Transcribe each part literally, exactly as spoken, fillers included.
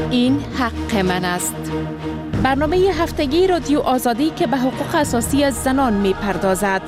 این حق من است. برنامه هفتگی رادیو آزادی که به حقوق اساسی زنان می پردازد.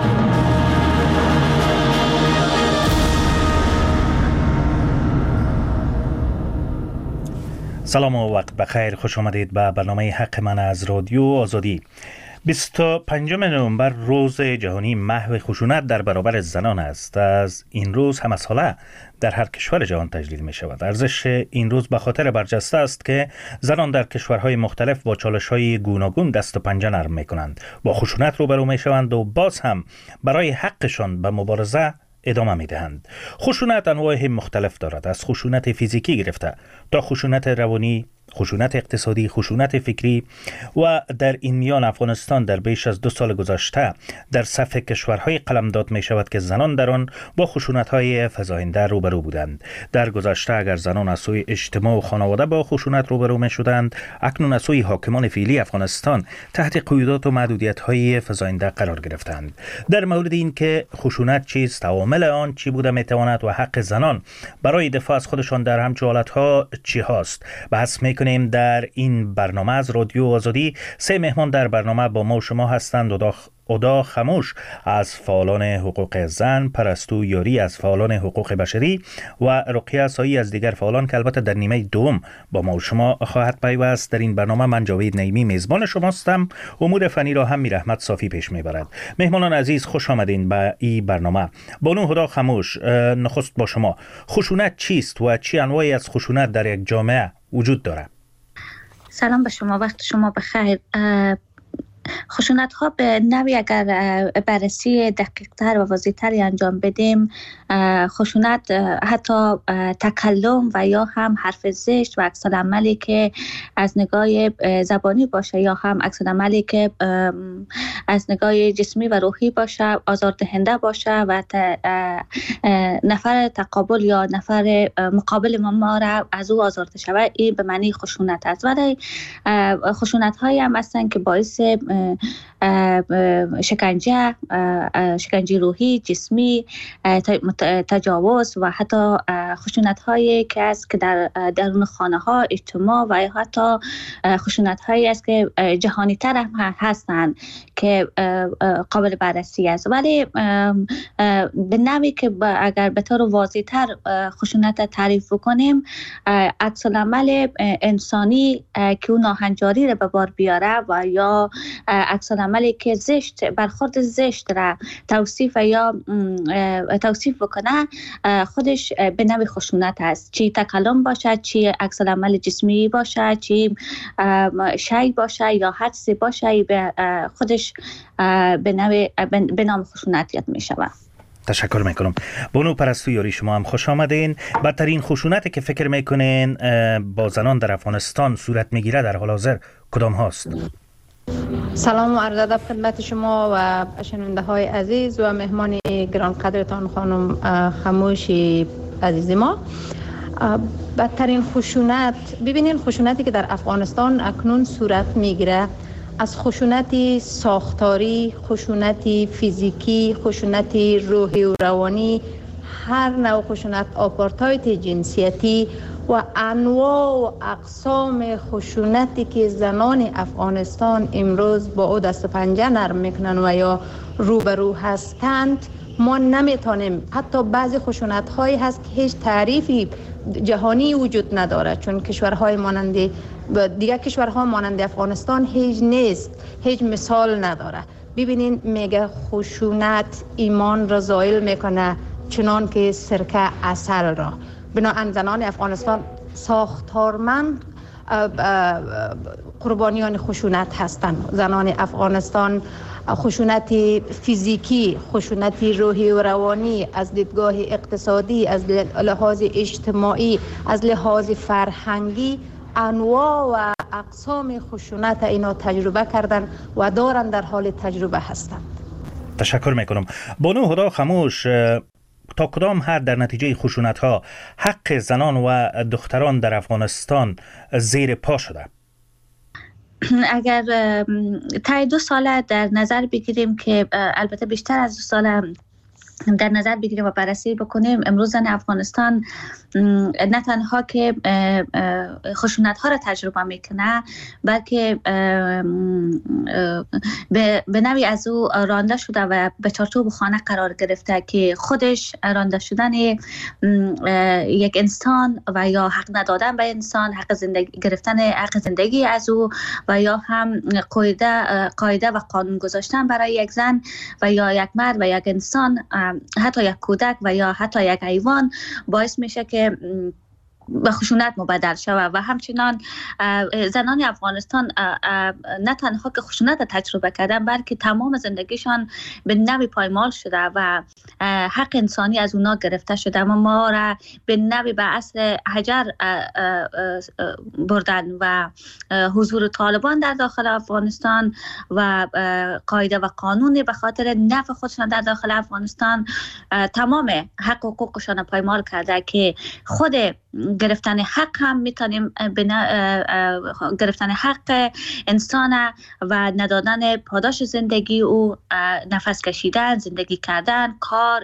سلام و وقت بخیر، خوش آمدید به برنامه حق من از رادیو آزادی. بیست و پنجم نوامبر روز جهانی محو خشونت در برابر زنان است. از این روز همه ساله در هر کشور جهان تجلیل می شود. ارزش این روز به خاطر برجسته است که زنان در کشورهای مختلف با چالش‌های گوناگون دست و پنجه نرم می کنند، با خشونت روبرو می شوند و باز هم برای حقشان به مبارزه ادامه می دهند. خشونت انواع مختلف دارد، از خشونت فیزیکی گرفته تا خشونت روانی، خشونت اقتصادی، خشونت فکری و در این میان افغانستان در بیش از دو سال گذشته در صف کشورهای قلمداد می شود که زنان در آن با خشونت‌های فزاینده روبرو بودند. در گذشته اگر زنان از سوی اجتماع و خانواده با خشونت روبرو می شدند، اکنون از سوی حاکمان فعلی افغانستان تحت قیودات و محدودیت‌های فزاینده قرار گرفتند. در مورد این که خشونت چیست، عوامل آن چی بوده می تواند و حق زنان برای دفاع از خودشان در همچون حالت‌ها چی هاست، بحث می کنیم در این برنامه. از رادیو آزادی سه مهمان در برنامه با ما و شما هستند. ادا ادا خموش از فعالان حقوق زن، پرستو یاری از فعالان حقوق بشری و رقیه سایی از دیگر فعالان که البته در نیمه دوم با ما و شما خواهد پیوست. در این برنامه من جاوید نعیمی میزبان شماستم. امور فنی را هم میر احمد صافی پیش میبرد. مهمانان عزیز، خوش آمدین به این برنامه. بانو ادا خموش، نخست با شما، خشونت چیست و چی انواعی از خشونت در یک جامعه وجود داره؟ سلام به شما، وقت شما بخیر. خشونت ها به نوعی اگر بررسی دقیق تر و واضح تری انجام بدیم، خشونت حتی تکلم و یا هم حرف زشت و عکس العملی که از نگاه زبانی باشه یا هم عکس العملی که از نگاه جسمی و روحی باشه، آزاردهنده باشه و نفر تقابل یا نفر مقابل ما را از او آزرده شود، این به معنی خشونت است. ولی خشونت هایی هم هستند که باعث شکنجه، شکنجه روحی، جسمی، تجاوز و حتی خشونت هایی که است که در درون خانه ها، اجتماع و حتی خشونت هایی است که جهانی تر هم هستند که قابل بررسی است. ولی به نوعی که اگر به طور واضح تر خشونت تعریف کنیم، عکس العمل انسانی که اون ناهنجاری را به بار بیاره و یا عکس العملی که زشت، برخورد زشت را توصیف یا توصیف بکنه، خودش به نوع خشونت است. چی تکلم باشه، چی عکس العمل جسمی باشه، چی شی باشه یا حدسی باشه، به خودش به نوع به نام خشونت یاد می شود. تشکر میکنم. بانو پرستو یاری، شما هم خوش آمدین. بدترین خشونتی که فکر میکنین با زنان در افغانستان صورت میگیره در حال حاضر کدام هاست؟ سلام و عرض ادب خدمت شما و شنونده های عزیز و مهمان گران قدرتان خانم خموشی عزیز ما. بدترین خشونت، ببینین خشونتی که در افغانستان اکنون صورت میگیره، از خشونتی ساختاری، خشونتی فیزیکی، خشونتی روحی و روانی، هر نوع خشونت، آپارتایت جنسیتی و انواع و اقسام خشونتی که زنان افغانستان امروز با او دست و پنجه نرم میکنن و یا روبرو هستند، ما نمیتونیم. حتی بعضی خشونت هایی هست که هیچ تعریفی جهانی وجود نداره، چون کشورهای مانند دیگر کشورها مانند افغانستان هیچ نیست، هیچ مثال نداره. ببینین میگه خشونت ایمان را زائل میکنه چنان که سرکه عسل را. بنابراین زنان افغانستان ساختارمند قربانیان خشونت هستند. زنان افغانستان خشونت فیزیکی، خشونت روحی و روانی، از دیدگاه اقتصادی، از لحاظ اجتماعی، از لحاظ فرهنگی، انواع و اقسام خشونت اینا تجربه کردن و دارن، در حال تجربه هستند. تشکر میکنم. بانو هدا خموش، تا کدام حد در نتیجه خشونت ها حق زنان و دختران در افغانستان زیر پا شده؟ اگر تا دو ساله در نظر بگیریم که البته بیشتر از دو ساله در نظر بگیریم و بررسی بکنیم، امروز زن افغانستان نه تنها که خشونت ها را تجربه میکنه، بلکه به نوعی از او رانده شده و به چارچوب خانه قرار گرفته که خودش رانده شدن یک انسان و یا حق ندادن به انسان، حق زندگی گرفتن حق زندگی از او و یا هم قاعده قاعده و قانون گذاشتن برای یک زن و یا یک مرد و یک انسان، حتی یک کودک و یا حتی یک حیوان، باعث میشه که به خشونت مبدل شود. و همچنان زنان افغانستان نه تنها که خشونت تجربه کردن، بلکه تمام زندگیشان به نوعی پایمال شده و حق انسانی از اونا گرفته شده. ما را به نوعی به عصر حجر بردن و حضور طالبان در داخل افغانستان و قاعده و قانون به خاطر نفع خودشان در داخل افغانستان تمام حق و حقوقشان پایمال کرده که خود گرفتن حق هم میتونیم گرفتن حق انسان و ندادن پاداش زندگی او، نفس کشیدن، زندگی کردن، کار،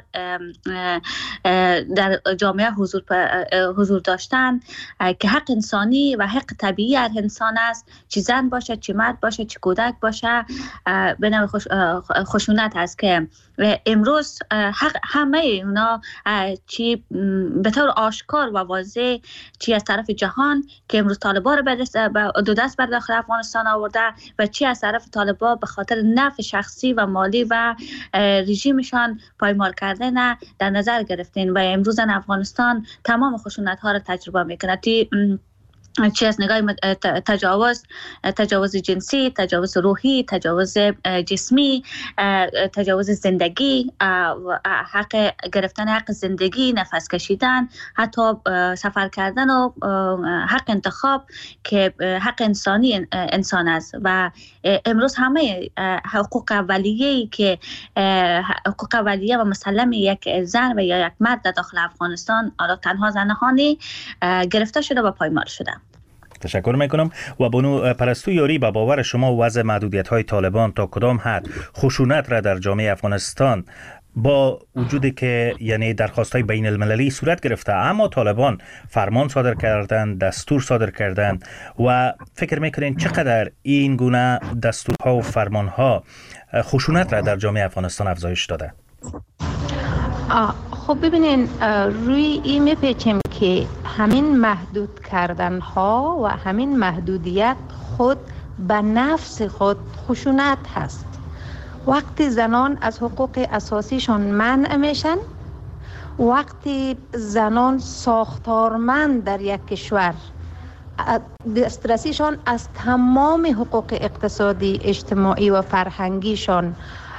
در جامعه حضور حضور داشتن که حق انسانی و حق طبیعی هر انسان است، چه زن باشه، چه مرد باشه، چه کودک باشه، به نوع خشونت است که امروز حق همه اونا چی به طور آشکار و واضح چی از طرف جهان که امروز طالبان رو به دو دست بر داخل افغانستان آورده و چی از طرف طالبان به خاطر نفع شخصی و مالی و رژیمشان پایمال کردن در نظر گرفتین و امروز افغانستان تمام خشونت ها رو تجربه میکنه، چی از نگاه تجاوز تجاوز جنسی، تجاوز روحی، تجاوز جسمی، تجاوز زندگی، حق گرفتن حق زندگی، نفس کشیدن، حتی سفر کردن و حق انتخاب که حق انسانی انسان است. و امروز همه حقوق اولیه‌ای که حقوق اولیه و مسلم یک زن و یا یک مرد در داخل افغانستان، حالا تنها زنانی، گرفته شده و پایمال شده. تشکر میکنم. و بانو پرستو یاری، به باور شما وضع محدودیت های طالبان تا کدام حد خشونت را در جامعه افغانستان با وجودی که یعنی درخواست های بین المللی صورت گرفته، اما طالبان فرمان صادر کردند، دستور صادر کردند، و فکر میکنین چقدر این گونه دستورها و فرمانها خشونت را در جامعه افغانستان افزایش داده؟ خب ببینین، روی این میپیچیم که همین محدود کردن ها و همین محدودیت خود به نفس خود خشونت هست. وقتی زنان از حقوق اساسیشان منع میشن، وقتی زنان ساختارمند در یک کشور دسترسیشان از تمام حقوق اقتصادی، اجتماعی و فرهنگیشان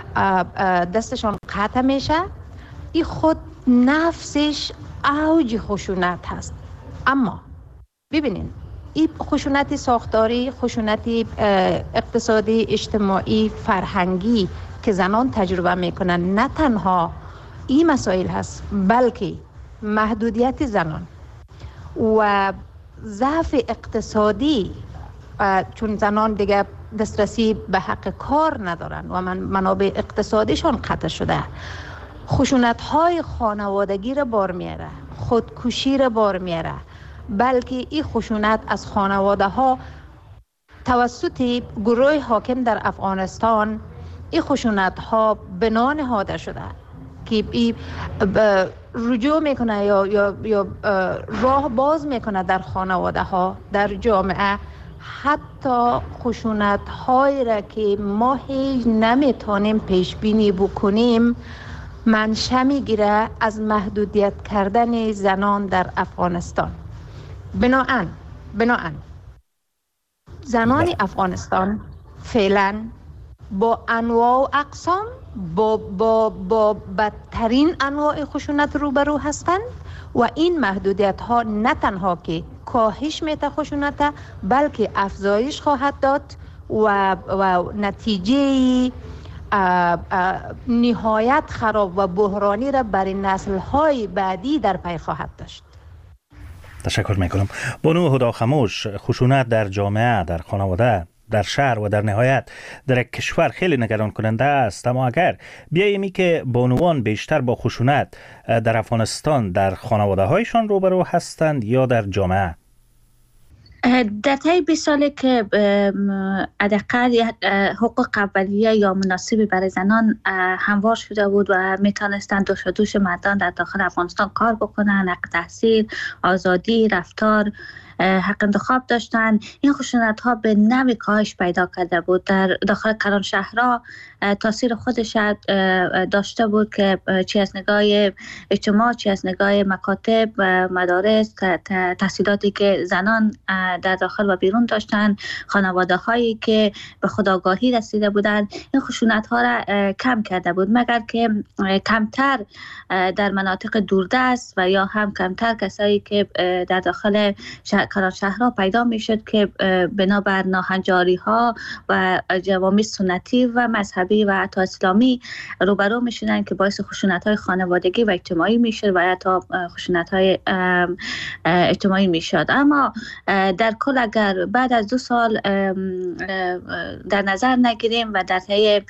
دستشان قطع میشه، این خود نفسش اوج خشونت هست. اما ببینین، این خشونت ساختاری، خشونت اقتصادی، اجتماعی، فرهنگی که زنان تجربه میکنن، نه تنها این مسائل هست، بلکه محدودیت زنان و ضعف اقتصادی، چون زنان دیگه دسترسی به حق کار ندارن و من منابع اقتصادیشان قطع شده، خشونت های خانوادگی را بار میاره، خودکشی را بار میاره، بلکه این خشونت از خانواده ها توسط گروه حاکم در افغانستان، این خشونت ها بنا نهاده شده که ای رجوع میکنه یا, یا, یا راه باز میکنه در خانواده ها، در جامعه، حتی خشونت هایی را که ما هیچ نمیتونیم پیش بینی بکنیم منشأ میگیره از محدودیت کردن زنان در افغانستان. بناهن بناهن زنان افغانستان فعلا با انواع و اقسام با با با بدترین انواع خشونت روبرو هستند و این محدودیت ها نه تنها که کاهش میده خشونت، بلکه افزایش خواهد داد و و نتیجه اه اه نهایت خراب و بحرانی را برای نسل‌های بعدی در پی خواهد داشت. تشکر میکنم. بانو هدا خموش، خشونت در جامعه، در خانواده در شهر و در نهایت در کشور خیلی نگران کننده است. اما اگر بیاییم که بانوان بیشتر با خشونت در افغانستان در خانواده هایشان روبرو هستند یا در جامعه؟ در طی بیست سالی که حداقل حقوق اولیه یا مناسبی برای زنان هموار شده بود و میتونستند دوش و دوش مردان در داخل افغانستان کار بکنن، حق تحصیل، آزادی، رفتار، حق انتخاب داشتن، این خشونت ها به نوعی کاهش پیدا کرده بود. در داخل کلان شهرها تاثیر خودش داشته بود که چی از نگاه اجتماع، چی از نگاه مکاتب، مدارس، تحصیلاتی که زنان در داخل و بیرون داشتن، خانواده هایی که به خودآگاهی رسیده بودند، این خشونت ها را کم کرده بود، مگر که کمتر در مناطق دوردست و یا هم کمتر کسایی که در داخل کلان شهرها پیدا می شد که بنابر ناهنجاری ها و جوامع سنتی و مذهبی و حتی اسلامی روبرو می شدن که باعث خشونت های خانوادگی و اجتماعی می شد و حتی خشونت های اجتماعی می شد. اما در کل اگر بعد از دو سال در نظر نگیریم و در طی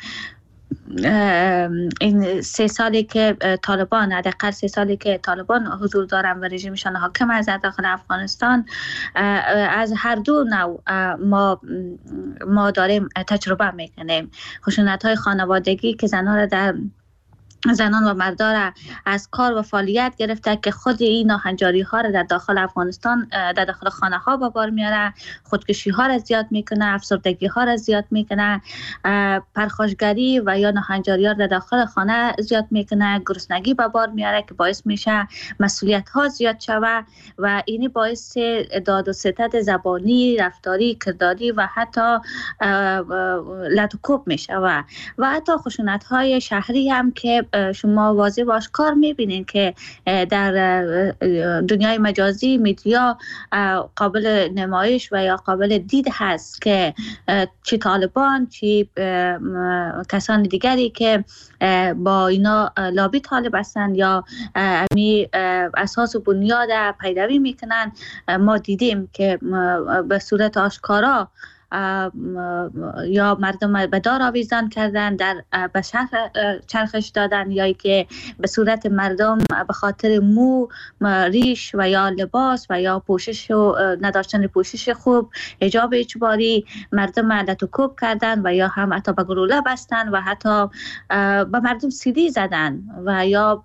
این سه سالی که طالبان حداقل سه سالی که طالبان حضور دارن و رژیمشان حاکم است در داخل افغانستان، از هر دو نوع ما ما داریم تجربه میکنیم. خشونت‌های خانوادگی که زنان را در زنان و مردان را از کار و فعالیت گرفته که خود این ناهنجاری ها را در داخل افغانستان در داخل خانه ها به بار میاره، خودکشی ها را زیاد میکنه، افسردگی ها را زیاد میکنه، پرخاشگری و یا ناهنجاری ها را در داخل خانه زیاد میکنه، گرسنگی به بار میاره که باعث میشه مسئولیت ها زیاد شوه و اینی باعث داد و ستد زبانی، رفتاری، کرداری و حتی لط و کوب میشه و و حتی خشونت های شهری هم که شما واضح و آشکار میبینید که در دنیای مجازی میدیا قابل نمایش و یا قابل دید هست که چی طالبان چی کسان دیگری که با اینا لابی طالب هستند یا امی اساس و بنیاد پیروی میکنن، ما دیدیم که به صورت آشکارا یا مردم به دار آویزان کردن، در به شهر چرخش دادن، یا که به صورت مردم به خاطر مو، ریش و یا لباس و یا پوشش و نداشتن پوشش خوب، حجاب اجباری مردم لط و کوب کردن و یا هم حتی به گلوله بستن و حتی به مردم سیلی زدن و یا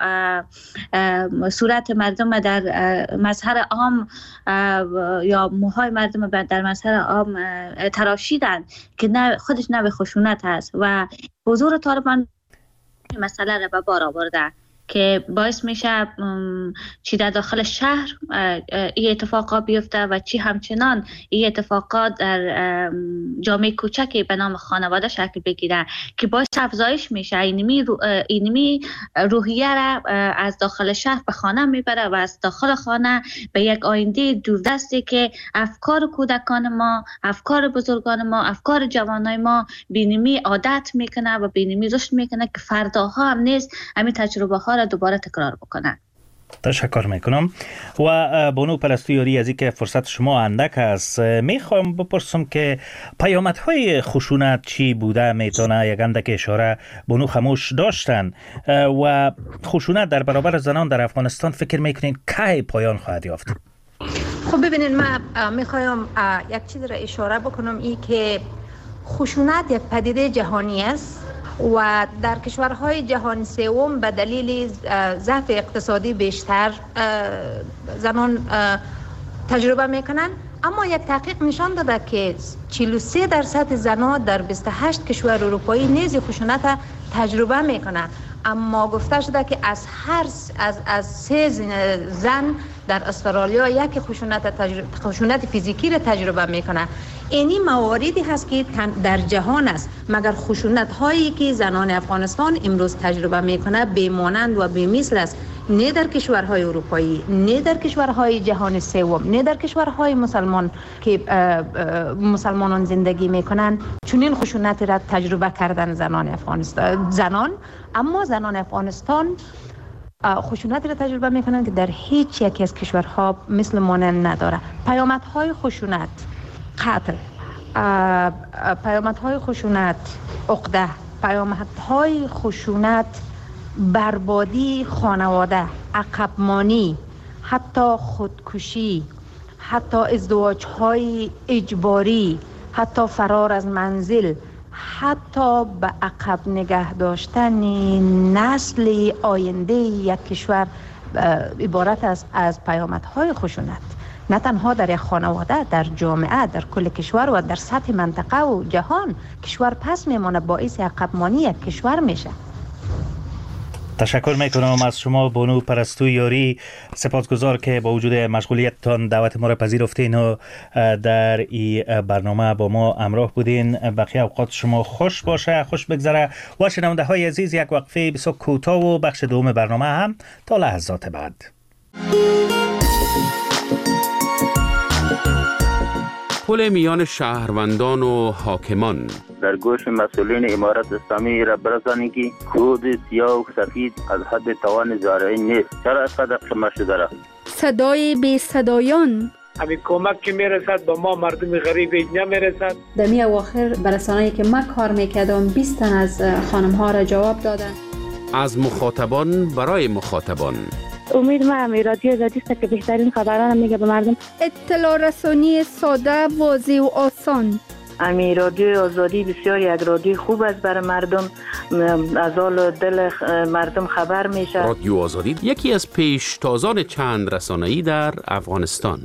صورت مردم در مظهر عام یا موهای مردم در مظهر عام تراشیدن که نه خودش نه خشونت هست و حضور طالبان مسئله را به بار آورده که باعث میشه چی در داخل شهر این اتفاقات بیفته و چی همچنان این اتفاقات در جامعه کوچکی به نام خانواده شکل بگیره که باعث افزایش میشه اینمی رو اینمی روحیه را از داخل شهر به خانه میبره و از داخل خانه به یک آینده دوردستی که افکار کودکان ما، افکار بزرگان ما، افکار جوانای ما بینمی عادت میکنه و بینمی رشد میکنه که فرداها هم نیست همین تجربه ها را دوباره تکرار بکنن. تشکر میکنم. و بانو پرستویاری از اینکه فرصت شما اندک است، میخوام بپرسم که پیامدهای خشونت چی بوده؟ میتونه یک اندک اشاره بانو خموش داشتن و خشونت در برابر زنان در افغانستان فکر میکنین کی پایان خواهد یافت؟ خب ببینید، من میخوایم یک چیز را اشاره بکنم، این که خشونت یک پدیده جهانی است و در کشورهای جهان سوم به دلیل ضعف اقتصادی بیشتر زنان تجربه میکنن. اما یک تحقیق نشان داده که چهل و سه درصد زنان در بیست و هشت کشور اروپایی نیز خشونت تجربه میکنن. اما گفته شده که از هر از از سه زن در استرالیا یک خشونت تجربه خشونت فیزیکی را تجربه میکنه. اینی مواردی هست که در جهان است، مگر خشونت هایی که زنان افغانستان امروز تجربه میکنه بی‌مانند و بی‌مثل است. نه در کشورهای اروپایی، نه در کشورهای جهان سوم، نه در کشورهای مسلمان که مسلمانان زندگی میکنن چنین خشونت را تجربه کردن زنان افغانستان زنان اما زنان افغانستان خشونت را تجربه میکنن که در هیچ یک از کشورها مثل مانند نداره. پیامدهای خشونت، قتل، پیامدهای خشونت، عقده، پیامدهای خشونت، بربادی خانواده، عقبمانی، حتی خودکشی، حتی ازدواج‌های اجباری، حتی فرار از منزل، حتی به عقب نگه داشتن نسل آینده یک کشور عبارت است از پیامدهای خشونت. نه تنها در یک خانواده، در جامعه، در کل کشور و در سطح منطقه و جهان کشور پس میمونه، باعث عقبمانی یک کشور میشه. تشکر میکنم از شما بانو پرستو یاری. سپاسگزار که با وجود مشغولیتتان دعوت ما را پذیرفتین و در این برنامه با ما همراه بودین. بقیه اوقات شما خوش باشه، خوش بگذره. و شنونده های عزیز، یک وقفه بسیار کوتاه و بخش دوم برنامه هم تا لحظات بعد. پل میان شهروندان و حاکمان. در گوش مسئولین امارت اسلامی را برسانید که کود سیاه و سفید از حد توان زارعی نیست. چرا اینقدر قیمت شده را؟ صدای بی صدایان. همین کمک که میرسد به ما مردم غریب نمیرسد. در می اواخر برسانه‌ای که من کار میکردم بیست تن از خانم ها را جواب دادن. از مخاطبان برای مخاطبان. امید ما همی رادیو آزادی است که بهترین خبران میگه به مردم. اطلاع رسانی ساده، واضح و آسان. امی رادیو آزادی بسیار یک رادیو خوب است برای مردم، از حال دل مردم خبر میشه. رادیو آزادی یکی از پیشتازان چند رسانه‌ای در افغانستان.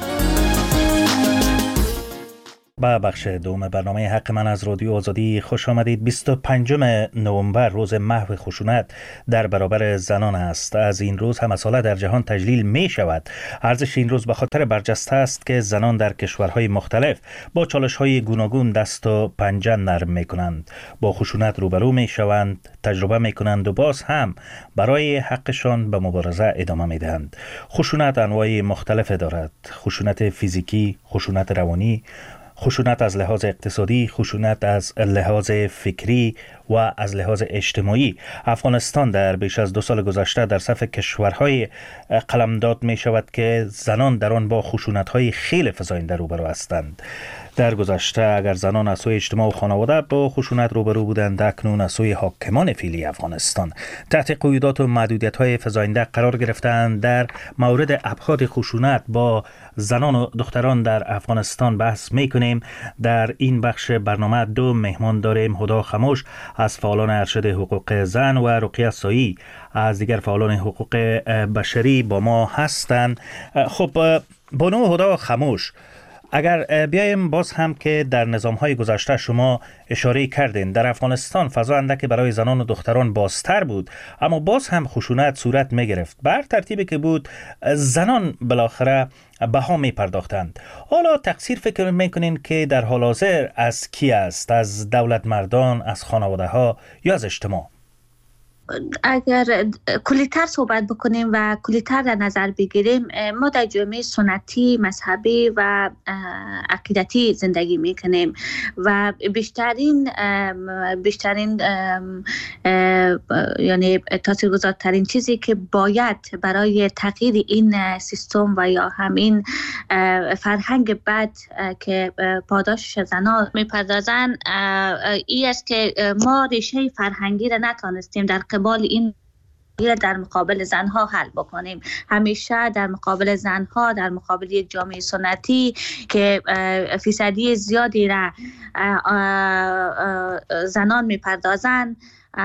با بخش دوم برنامه حق من از رادیو آزادی خوش آمدید. بیست و پنجم نوامبر روز محو خشونت در برابر زنان است. از این روز همه ساله در جهان تجلیل می شود. ارزش این روز به خاطر برجسته است که زنان در کشورهای مختلف با چالش‌های گوناگون دست و پنجه نرم می کنند، با خشونت روبرو می شوند، تجربه می کنند و باز هم برای حقشان به مبارزه ادامه می دهند. خشونت انواع مختلف دارد: خشونت فیزیکی، خشونت روانی، خشونت از لحاظ اقتصادی، خشونت از لحاظ فکری و از لحاظ اجتماعی. افغانستان در بیش از دو سال گذشته در صف کشورهای قلمداد می شود که زنان در آن با خشونت‌های خیلی فزاینده روبرو هستند. در گذشته اگر زنان از سوی اجتماع و خانواده با خشونت روبرو بودند، اکنون از سوی حاکمان فعلی افغانستان تحت قیودات و محدودیت‌های فزاینده قرار گرفتند. در مورد ابعاد خشونت با زنان و دختران در افغانستان بحث می‌کنیم. در این بخش برنامه دو مهمان داریم: هدا خموش از فعالان ارشد حقوق زن و رقیه سایی از دیگر فعالان حقوق بشری با ما هستند. خب بانو هدا خموش، اگر بیایم باز هم که در نظام‌های گذشته شما اشاره کردین در افغانستان فضا اندکی برای زنان و دختران بازتر بود، اما باز هم خشونت صورت می گرفت. بر ترتیبی که بود زنان بالاخره بها می پرداختند. حالا تقصیر فکر میکنین که در حال حاضر از کی است؟ از دولت مردان، از خانواده ها یا از اجتماع؟ اگر کلیتر صحبت بکنیم و کلیتر در نظر بگیریم، ما در جامعه سنتی، مذهبی و عقیدتی زندگی میکنیم و بیشترین بیشترین یعنی تاثیرگذارترین چیزی که باید برای تغییر این سیستم و یا همین فرهنگ بد که پاداش زنان میپردازن این است که ما ریشه فرهنگی را نتانستیم در قبال این در مقابل زنها حل بکنیم. همیشه در مقابل زنها، در مقابل یک جامعه سنتی که فیصدی زیادی را زنان میپردازن،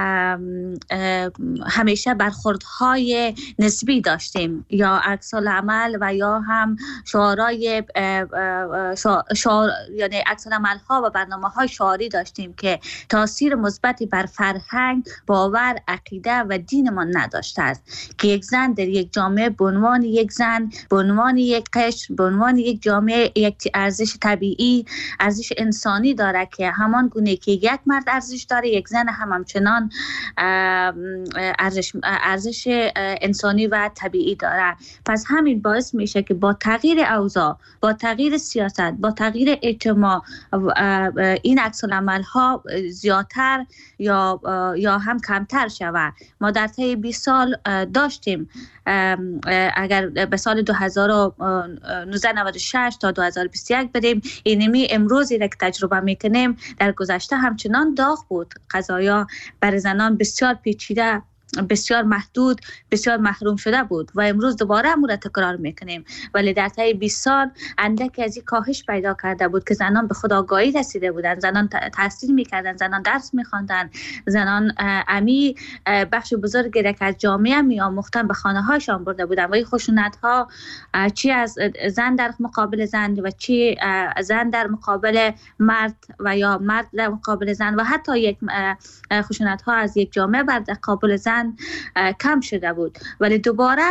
همیشه برخوردهای نسبی داشتیم، یا عکس العمل و یا هم شعارهای شعار یعنی عکس العمل ها و برنامه های شعاری داشتیم که تاثیر مثبتی بر فرهنگ، باور، عقیده و دینمان نداشته است که یک زن در یک جامعه به عنوان یک زن، به عنوان یک قشر، به عنوان یک جامعه یک ارزش طبیعی، ارزش انسانی داره که همان گونه که یک مرد ارزش داره، یک زن هم همچنان انسان ارزش ارزش انسانی و طبیعی داره. پس همین باعث میشه که با تغییر اوضاع، با تغییر سیاست، با تغییر اجتماع این عکس العمل ها زیادتر یا یا هم کمتر شود. ما در طی بیست سال داشتیم، اگر به سال دو هزار و نوزده نود و شش تا دو هزار و بیست و یک بریم، اینمی امروزی را که تجربه میکنیم در گذشته همچنان داغ بود. قضایا برای زنان بسیار پیچیده، بسیار محدود، بسیار محروم شده بود و امروز دوباره امور تکرار میکنیم. ولی در طی بیست سال اندکی از این کاهش پیدا کرده بود که زنان به خودآگاهی رسیده بودند، زنان تحصیل میکردن، زنان درس میخواندن، زنان امی بخش بزرگی را که از جامعه میآموختن به خانه هایشان برده بودن و این خشونت ها چی از زن در مقابل زن و چی زن در مقابل مرد و یا مرد در مقابل زن و حتی یک خشونت ها از یک جامعه بر مقابل زن کم شده بود. ولی دوباره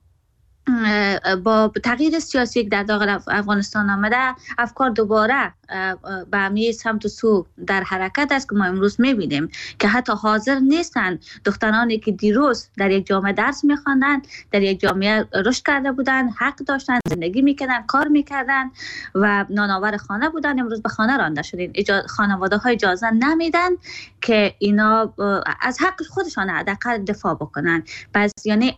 با تغییر سیاسی در داخل افغانستان آمده، افکار دوباره به همین سمت و سو در حرکت است که ما امروز میبینیم که حتی حاضر نیستن دخترانی که دیروز در یک جامعه درس میخواندن، در یک جامعه رشد کرده بودن، حق داشتن، زندگی میکردن، کار میکردن و نانآور خانه بودن، امروز به خانه رانده شدین. خانواده های اجازه نمیدن که اینا از حق خودشان حداقل دفاع بکنن. پس یعنی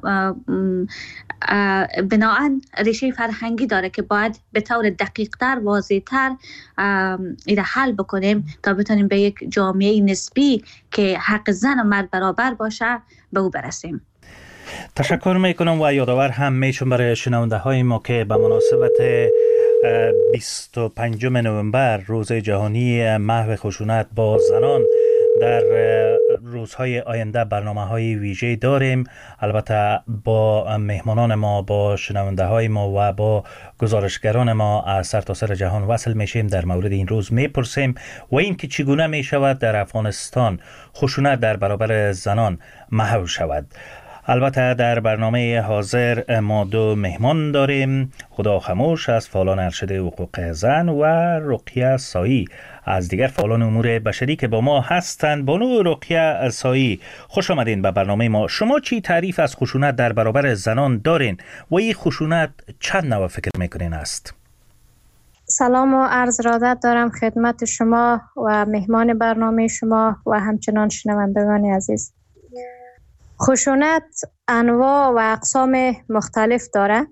بناهن ریشه فرهنگی داره که باید به طور دقیق‌تر، واضح‌تر این حل بکنیم تا بتونیم به یک جامعه نسبی که حق زن و مرد برابر باشه به او برسیم. تشکر میکنم و یادآور هم میشم برای شنونده های ما که به مناسبت بیست و پنجم نوامبر روز جهانی محو خشونت با زنان در روزهای آینده برنامه های ویژه داریم. البته با مهمانان ما، با شنونده های ما و با گزارشگران ما از سرتاسر جهان وصل میشیم، در مورد این روز میپرسیم و این که چگونه میشود در افغانستان خشونت در برابر زنان محو شود. البته در برنامه حاضر ما دو مهمان داریم، خدا خموش از فعالان ارشد حقوق زن و رقیه سایی از دیگر فعالان امور بشری که با ما هستند. بانو رقیه سایی، خوش آمدین به برنامه ما. شما چی تعریف از خشونت در برابر زنان دارین و این خشونت چند نوع فکر میکنین است؟ سلام و عرض ارادت دارم خدمت شما و مهمان برنامه شما و همچنان شنوندگان عزیز. خشونت انواع و اقسام مختلف داره.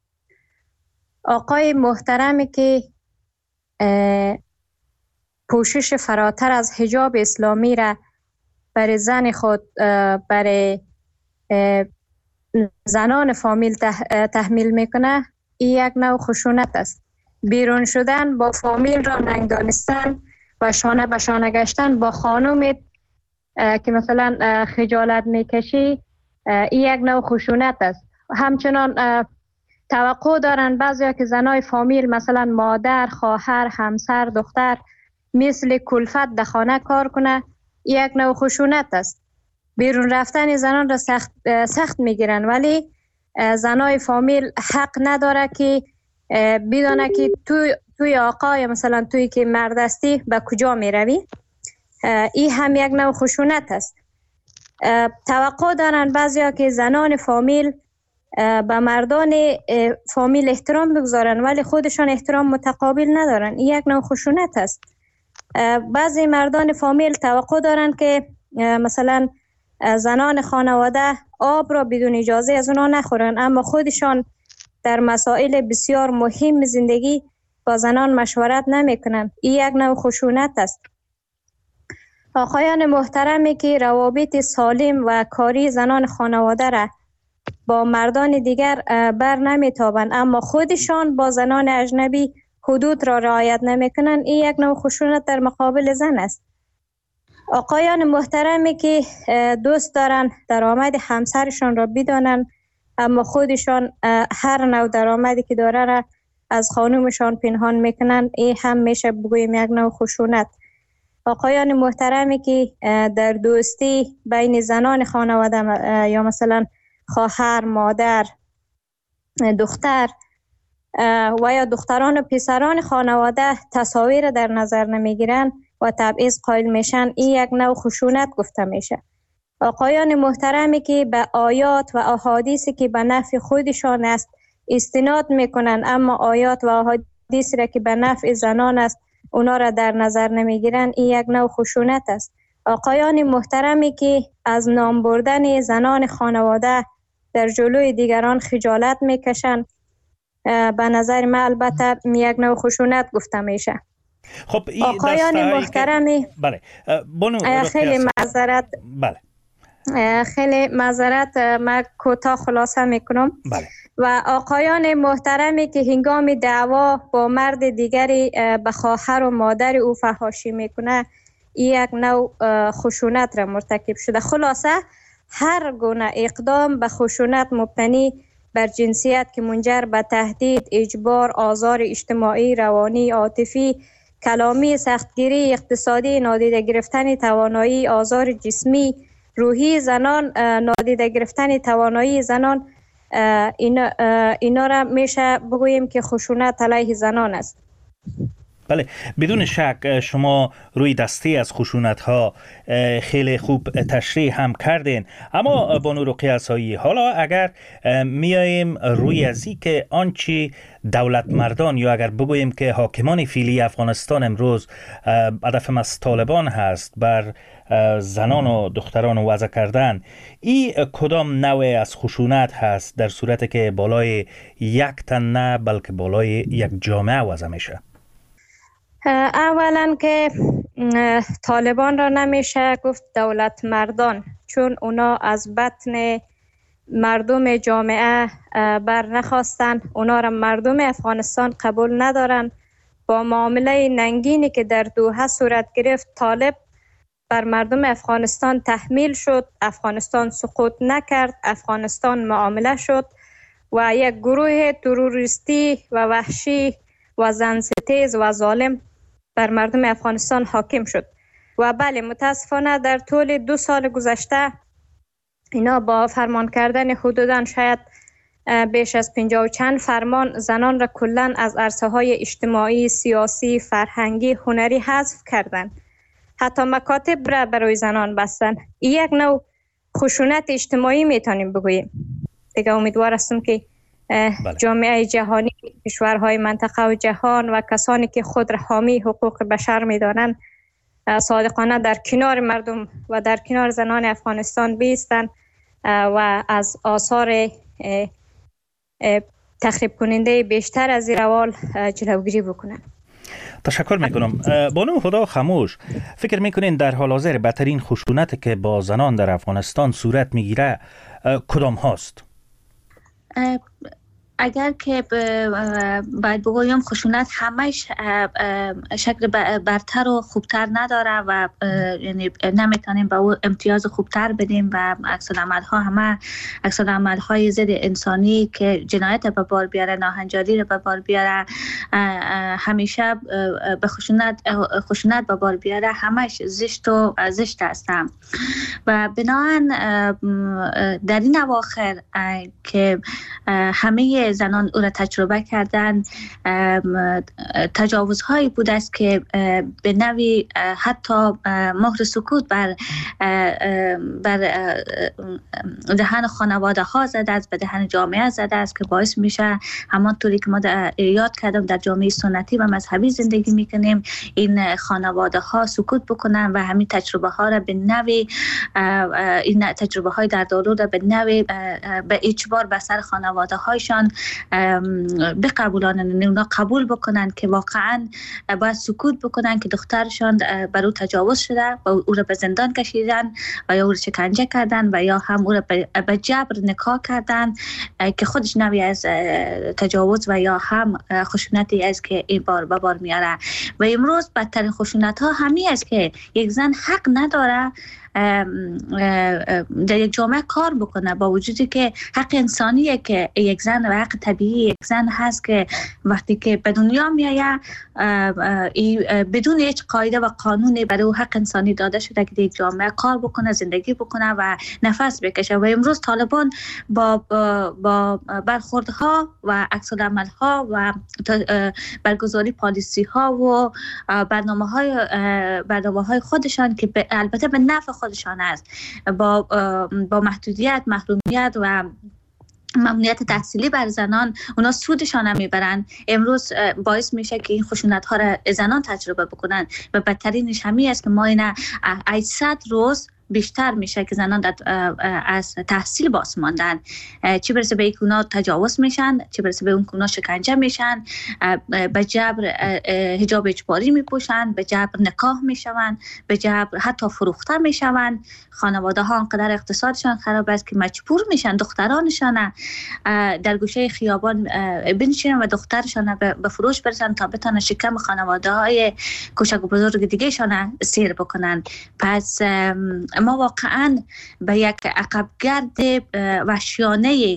آقای محترمی که پوشش فراتر از حجاب اسلامی را برای زن خود، برای زنان فامیل تحمیل میکنه، این یک نوع خشونت است. بیرون شدن با فامیل را ننگانستن و شانه به شانه گشتن با خانومت که مثلا خجالت میکشی، این یک نوع خشونت است. همچنان توقع دارن بعضیا که زنای فامیل مثلا مادر، خواهر، همسر، دختر مثل کلفت در خانه کار کنه، یک نوع خشونت است. بیرون رفتن زنان را سخت, سخت میگیرن، ولی زنای فامیل حق نداره که بدونه که توی توی آقای مثلا توی که مرد هستی به کجا می روی. این هم یک نوع خشونت است. توقع دارن بعضیا که زنان فامیل به مردان فامیل احترام بگذارن ولی خودشان احترام متقابل ندارن، این یک نوع خشونت است. بعضی مردان فامیل توقع دارن که مثلا زنان خانواده آب را بدون اجازه از اونا نخورن، اما خودشان در مسائل بسیار مهم زندگی با زنان مشورت نمی کنن، این یک نوع خشونت است. آقایان محترمی که روابط سالم و کاری زنان خانواده را با مردان دیگر بر نمی تابند اما خودشان با زنان اجنبی حدود را رعایت نمی کنند، این یک نوع خشونت در مقابل زن است. آقایان محترمی که دوست دارن درآمد همسرشان را بدانند اما خودشان هر نوع درآمدی که داره را از خانومشان پنهان میکنن، این هم میشه بگویم یک نوع خشونت. آقایان محترمی که در دوستی بین زنان خانواده یا مثلا خواهر، مادر، دختر و یا دختران و پسران خانواده تصاویر در نظر نمیگیرن، و تبعیض قائل میشن، این یک نوع خشونت گفته میشه. آقایان محترمی که به آیات و احادیثی که به نفع خودشان است استناد میکنن، اما آیات و احادیثی را که به نفع زنان است اونا را در نظر نمیگیرن، این یک نوع خشونت است. آقایان محترمی که از نام بردن زنان خانواده در جلوی دیگران خجالت میکشن، به نظر من البته یک نوع خشونت گفته میشه. خب آقایان محترمی که... بله بانو خیلی معذرت بله خیلی معذرت من کوتاه خلاصه میکنم. بله. و آقایان محترمی که هنگام دعوا با مرد دیگری به خواهر و مادر او فحاشی میکنه، این یک نوع خشونت را مرتکب شده. خلاصه هر گونه اقدام به خشونت مبتنی بر جنسیت که منجر به تهدید، اجبار، آزار اجتماعی، روانی، عاطفی، کلامی، سختگیری اقتصادی، نادیده گرفتن توانایی، آزار جسمی، روحی زنان، نادیده گرفتن توانایی زنان، اینا, اینا را میشه بگوییم که خشونت علیه زنان است. بله بدون شک شما روی دستی از خشونت ها خیلی خوب تشریح هم کردین. اما بانو رقیه عصایی، حالا اگر میاییم روی ازی که آنچه دولت مردان یا اگر بگوییم که حاکمان فعلی افغانستان امروز هدف از طالبان هست بر زنان و دختران وضع کردن، این کدام نوع از خشونت هست در صورتی که بالای یک تن نه بلکه بالای یک جامعه وضع میشه؟ اولا که طالبان را نمیشه گفت دولت مردان، چون اونا از بطن مردم جامعه بر نخواستن، اونا را مردم افغانستان قبول ندارن. با معامله ننگینی که در دوحه صورت گرفت، طالب بر مردم افغانستان تحمیل شد، افغانستان سقوط نکرد، افغانستان معامله شد و یک گروه تروریستی و وحشی و زنستیز و ظالم بر مردم افغانستان حاکم شد. و بله متاسفانه در طول دو سال گذشته اینا با فرمان کردن حدوداً شاید بیش از پنجاه و چند فرمان زنان را کلاً از عرصه های اجتماعی، سیاسی، فرهنگی، هنری حذف کردند. حتی مکاتب را برای زنان بستن. این یک نوع خشونت اجتماعی میتونیم بگوییم. دیگه امیدوار هستم که بله. جامعه جهانی، کشورهای منطقه و جهان و کسانی که خود را حامی حقوق بشر میدانند صادقانه در کنار مردم و در کنار زنان افغانستان بیستند و از آثار تخریب کننده بیشتر از این روال جلوگیری بکنند. تشکر میکنم. بانو هدا خموش، فکر میکنین در حال حاضر بدترین خشونت که با زنان در افغانستان صورت میگیره کدام هاست؟ اگر که باید بگویم خشونت همش شکل برتر و خوبتر نداره و یعنی نمیتونیم به او امتیاز خوبتر بدیم و عکس العمل ها همه عکس العمل های ضد انسانی که جنایت به بار بیاره، ناهنجاری رو به بار بیاره، همیشه به خشونت خشونت به بار بیاره، همش زشت و زشت هستم. و بنابراین در این اواخر که همه زنان او را تجربه کردن، تجاوزهایی بود است که به نوعی حتی مهر سکوت بر بر دهن خانواده ها زده است، به دهن جامعه زده است که باعث میشه همانطوری که ما یاد کردم در جامعه سنتی و مذهبی زندگی میکنیم، این خانواده ها سکوت بکنن و همین تجربه ها را به نوعی این تجربه های دردآلود را به نوعی به اجبار بر سر خانواده هایشان بقبولانن، اونا قبول بکنن که واقعا باید سکوت بکنن که دخترشان بر او تجاوز شده و او را به زندان کشیدن و یا او را شکنجه کردن و یا هم او را به جبر نکاح کردن که خودش نوعی از تجاوز و یا هم خشونتی است که این بار به بار میاره. و امروز بدترین خشونت ها همین است که یک زن حق نداره در یک جامعه کار بکنه، با وجودی که حق انسانیه که یک زن و حق طبیعی یک زن هست که وقتی که به دنیا میایه بدون هیچ قاعده و قانونی برای او حق انسانی داده شده که در یک جامعه کار بکنه، زندگی بکنه و نفس بکشه. و امروز طالبان با با برخوردها و عکس العمل‌ها و برگزاری پالیسی ها و برنامه های برنامه های خودشان که البته به نفع خودشان است، با با محدودیت، محرومیت و ممنوعیت تحصیلی بر زنان اونا سودشان هم میبرن. امروز باعث میشه که این خشونت ها را زنان تجربه بکنن و بدترینش همین است که ما اینا هشتصد روز بیشتر میشه که زنان در از تحصیل باز ماندن، چه برسه به اینکه تجاوز میشن، چه برسه به اون که شکنجه میشن، به جبر حجاب اجباری میپوشن، به جبر نکاح میشون، به جبر حتی فروخته میشون. خانواده ها انقدر اقتصادشان خراب است که مجبور میشن دخترانشان در گوشه خیابان بنشینن و دخترشان به فروش برسن تا بتونن شکم خانواده های کوچک و بزرگ دیگه شان سیر بکنن. پس ما واقعا به یک عقبگرد وحشیانه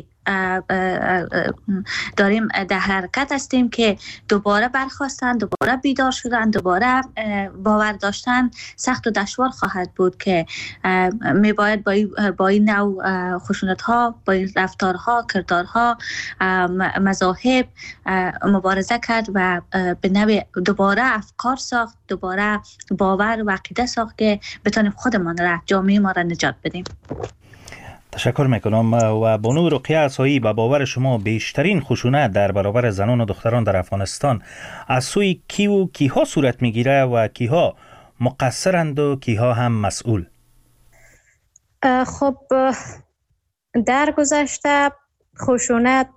داریم در حرکت هستیم که دوباره برخواستن، دوباره بیدار شدن، دوباره باور داشتن سخت و دشوار خواهد بود که می باید با این نوع خشونت ها، با این رفتارها، کردارها، مذاهب مبارزه کرد و به نوع دوباره افکار ساخت، دوباره باور و عقیده ساخت که بتونیم خودمان را، جامعه ما را نجات بدیم. تشکر میکنم. و بانو رقیه عصایی، به باور شما بیشترین خشونت در برابر زنان و دختران در افغانستان از سوی کی و کیها صورت میگیره و کیها مقصرند و کیها هم مسئول؟ خب در گذشته خشونت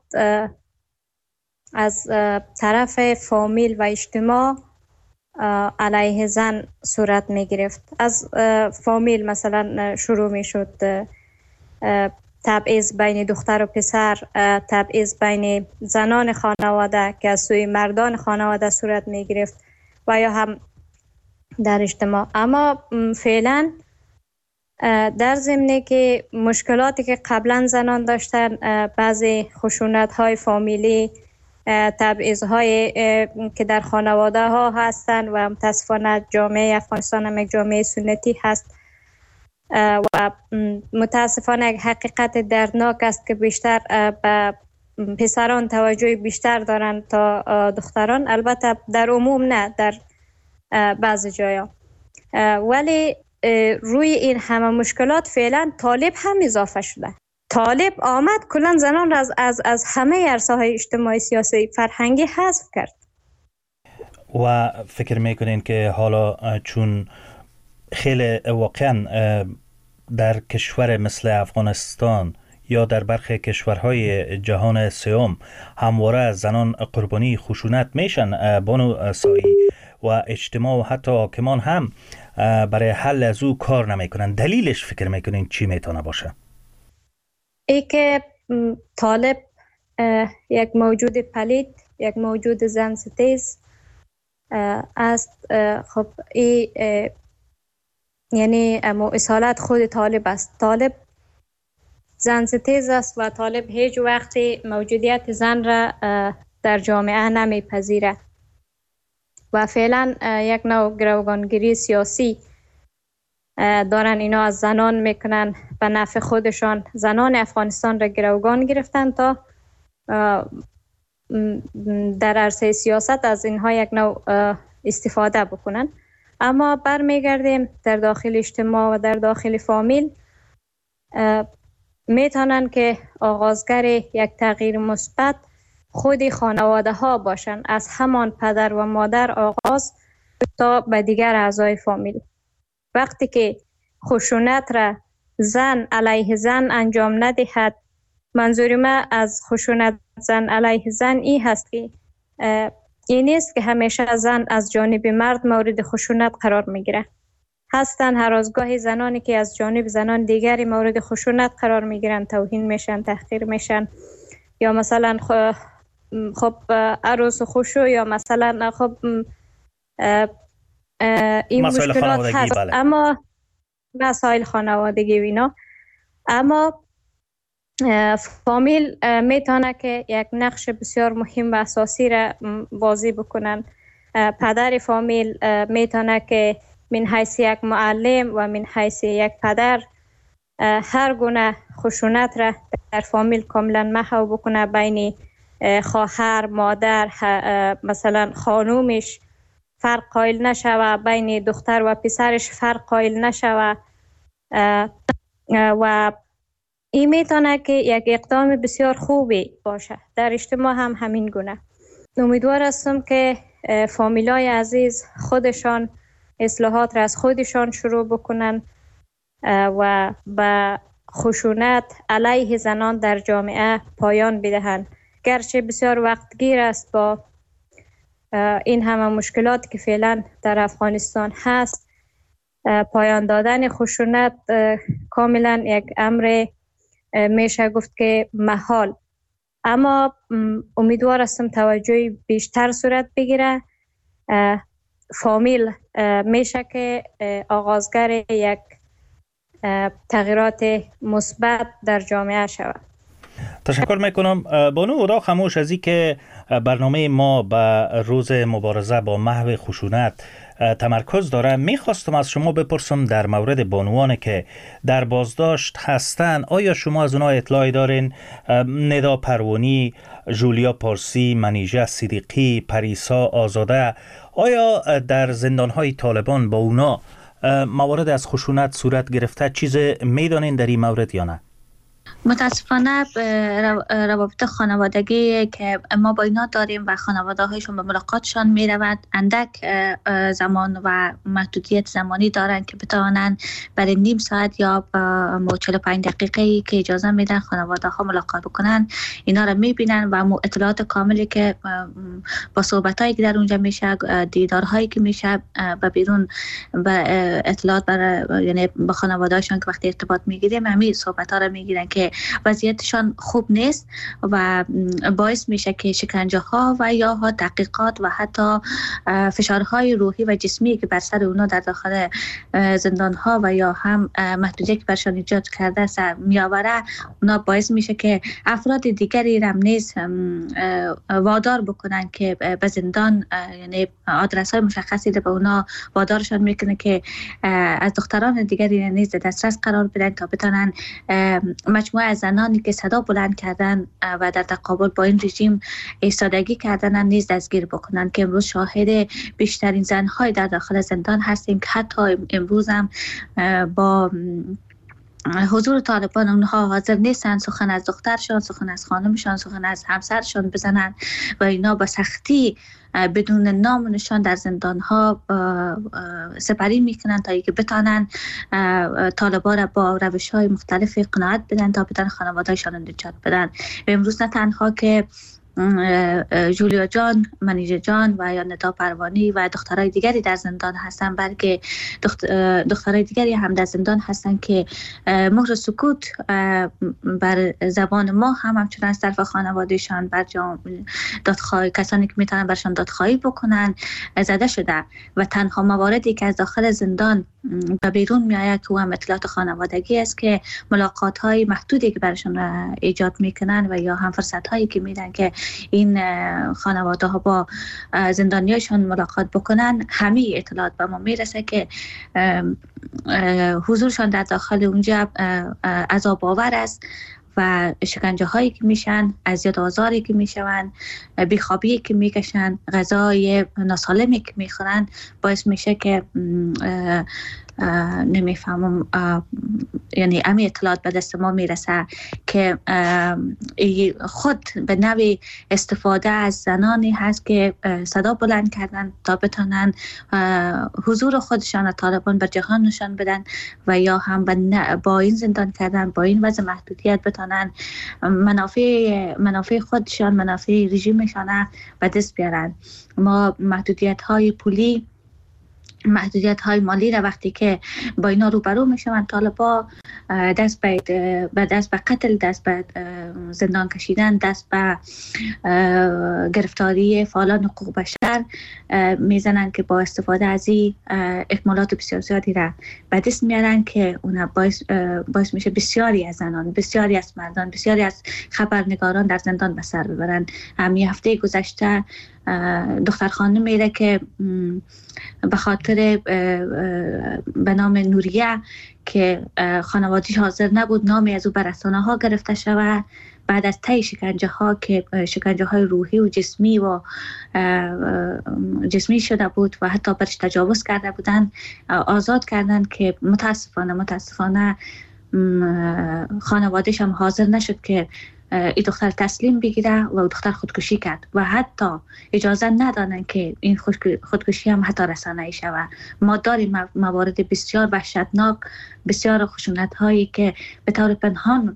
از طرف فامیل و اجتماع علیه زن صورت می گرفت. از فامیل مثلا شروع می شد تبعیض بین دختر و پسر، تبعیض بین زنان خانواده که از سوی مردان خانواده صورت می گرفت و یا هم در اجتماع. اما فعلا در ضمن که مشکلاتی که قبلا زنان داشتن، بعضی خشونت های فامیلی، تبعیض های که در خانواده ها هستن و متاسفانه جامعه افغانستان هم یک جامعه سنتی هست و متاسفانه یک حقیقت دردناک است که بیشتر به پسران توجه بیشتر دارن تا دختران، البته در عموم نه، در بعضی جایا. ولی روی این همه مشکلات فعلا طالب هم اضافه شده. طالب آمد کلا زنان را از, از, از همه عرصه‌های اجتماعی، سیاسی، فرهنگی حذف کرد. و فکر میکنین که حالا چون خیلی واقعا در کشور مثل افغانستان یا در برخی کشورهای جهان سوم همواره زنان قربانی خشونت میشن، بانو سایی، و اجتماع و حتی حاکمان هم برای حل از او کار نمیکنن، دلیلش فکر میکنین چی میتونه باشه؟ ای که طالب یک موجود پلید، یک موجود زن ستیز است. خب ای یعنی اصالت خود طالب است. طالب زن ستیز است و طالب هیچ وقتی موجودیت زن را در جامعه نمیپذیره و فعلا یک نوع گروگانگیری سیاسی دارن اینا از زنان میکنن به نفع خودشان. زنان افغانستان را گروگان گرفتن تا در عرصه سیاست از اینها یک نوع استفاده بکنن. اما برمیگردیم در داخل اجتماع و در داخل فامیل میتونن که آغازگر یک تغییر مثبت خود خانواده ها باشن، از همان پدر و مادر آغاز تا به دیگر اعضای فامیل. وقتی که خشونت را زن علیه زن انجام ندهد، منظور ما از خشونت زن علیه زن ای هست که این نیست که همیشه زن از جانب مرد مورد خشونت قرار میگیره. هستن هر از گاهی زنانی که از جانب زنان دیگری مورد خشونت قرار میگیرن، توهین میشن، تحقیر میشن، یا مثلا خب عروس خوشو، یا مثلا خب این مشکلات هست. بله. اما مسائل خانوادگی و اینا. اما فامیل میتونه که یک نقش بسیار مهم و اساسی را بازی بکنن. پدر فامیل میتونه که من حیث یک معلم و من حیث یک پدر هر گونه خشونت را در فامیل کاملا محو بکنه، بین خواهر، مادر، مثلا خانومش فرق قائل نشوه، بین دختر و پسرش فرق قائل نشوه و این میتونه که یک اقدام بسیار خوبی باشه. در اجتماع هم همین گونه. امیدوار هستم که فامیلای عزیز خودشان اصلاحات را از خودشان شروع بکنن و به خشونت علیه زنان در جامعه پایان بدهند. گرچه بسیار وقتگیر است با این همه مشکلاتی که فعلا در افغانستان هست، پایان دادن خشونت کاملا یک امر میشه گفت که محال، اما امیدوار هستم توجه بیشتر صورت بگیره. فامیل میشه که آغازگر یک تغییرات مثبت در جامعه شود. تشکر میکنم بانو اودا خموش از این که برنامه ما به روز مبارزه با محو خشونت تمرکز داره. میخواستم از شما بپرسم در مورد بانوانی که در بازداشت هستند، آیا شما از اونها اطلاعی دارین؟ ندا پروانی، جولیا پارسی، منیژه صدیقی، پریسا آزاده، آیا در زندانهای طالبان با اونا موارد از خشونت صورت گرفته؟ چیز میدانین در این مورد یا نه؟ متاسفانه روابط خانوادگی که ما با اینا داریم و خانواده هایشون به ملاقاتشان می رود اندک زمان و محدودیت زمانی دارن که بتوانن برای نیم ساعت یا چهل و پنج دقیقه که اجازه میدن خانواده ها ملاقات بکنن اینا را می بینن و اطلاعات کاملی که با صحبت هایی که در اونجا میشه، دیدارهایی که میشه به بیرون به اطلاعات برای یعنی با خانواده هاشون که وقتی ارتباط میگیریم همین صحبت ها را میگیرن که وضعیتشان خوب نیست و باعث میشه که شکنجه ها و یا ها تحقیقات و حتی فشارهای روحی و جسمی که بر سر اونا در داخل زندان ها و یا هم محدودیت که برشان ایجاد کرده سر میآوره، اونا باعث میشه که افراد دیگری را نیز وادار بکنن که به زندان، یعنی آدرس های مشخصی به اونا وادارشان میکنه که از دختران دیگری نیز دسترس قرار بدن تا بتونن مجموعه از زنانی که صدا بلند کردن و در تقابل با این رژیم ایستادگی کردن نیز دستگیر بکنن، که امروز شاهد بیشترین زنهای در داخل زندان هستیم که حتی امروز هم با حضور طالبان اونها حاضر نیستن سخن از دخترشان، سخن از خانمشان، سخن از همسرشان بزنن و اینا با سختی بدون نام و نشان در زندان ها سپری میکنن تا اینکه بتانن طالبان را با روش های مختلف قناعت بدن تا بتانن خانواده‌شان را نجات بدن. و امروز نه تنها که جولیا جان، منیژه جان و یا ندا پروانی و دخترای دیگری در زندان هستن، بلکه دخت... دخترای دیگری هم در زندان هستن که مهر سکوت بر زبان ما هم همچنان از طرف خانوادهشان بر جام دادخواهی، کسانی که میتونن برشان دادخواهی بکنن زده شده و تنها مواردی که از داخل زندان به بیرون میآید که هم اطلاعات خانوادگی است که ملاقات های محدودی که برشان ایجاد میکنن و یا هم فرصت هایی که میدن که این خانواده ها با زندانیاشون ملاقات بکنن، همه اطلاعات به ما میرسه که حضورشان در داخل اونجا عذاب آور است و شکنجه هایی که میشن، اذیت آزاری که میشون، بیخوابی که میکشن، غذای ناسالمی که میخورن، باعث میشه که نمیفهمم یعنی امی اطلاعات به دست ما میرسه که خود به نوعی استفاده از زنانی هست که صدا بلند کردن تا بتانن حضور خودشان طالبان بر جهان نشان بدن و یا هم با این زندان کردن، با این وضع محدودیت بتانن منافع منافع خودشان، منافع رژیمشان به دست بیارن. ما محدودیت های پولی، محدودیت های مالی را وقتی که با اینا روبرو میشوند، طالبا دست به دست به قتل، دست به زندان کشیدن، دست به گرفتاری فعالان حقوق بشر نظر میزنن که با استفاده از این اکمالات بسیار زیادی را به دست میارن که اون باعث, باعث میشه بسیاری از زنان، بسیاری از مردان، بسیاری از خبرنگاران در زندان به سر ببرن. همین هفته گذشته دختر خانم میره که به خاطر به نام نوریه که خانواده‌اش حاضر نبود نامی از او بر رسانه ها گرفته شود، بعد از طی شکنجه ها که شکنجه های روحی و جسمی و جسمی شده بود و حتی برش تجاوز کرده بودن، آزاد کردن که متاسفانه متاسفانه خانواده‌اش هم حاضر نشد که این دختر تسلیم بگیره و دختر خودکشی کرد و حتی اجازه ندادن که این خودکشی هم حتی رسانه‌ای شود. ما داریم موارد بسیار وحشتناک، بسیار خشونت هایی که به طور پنهان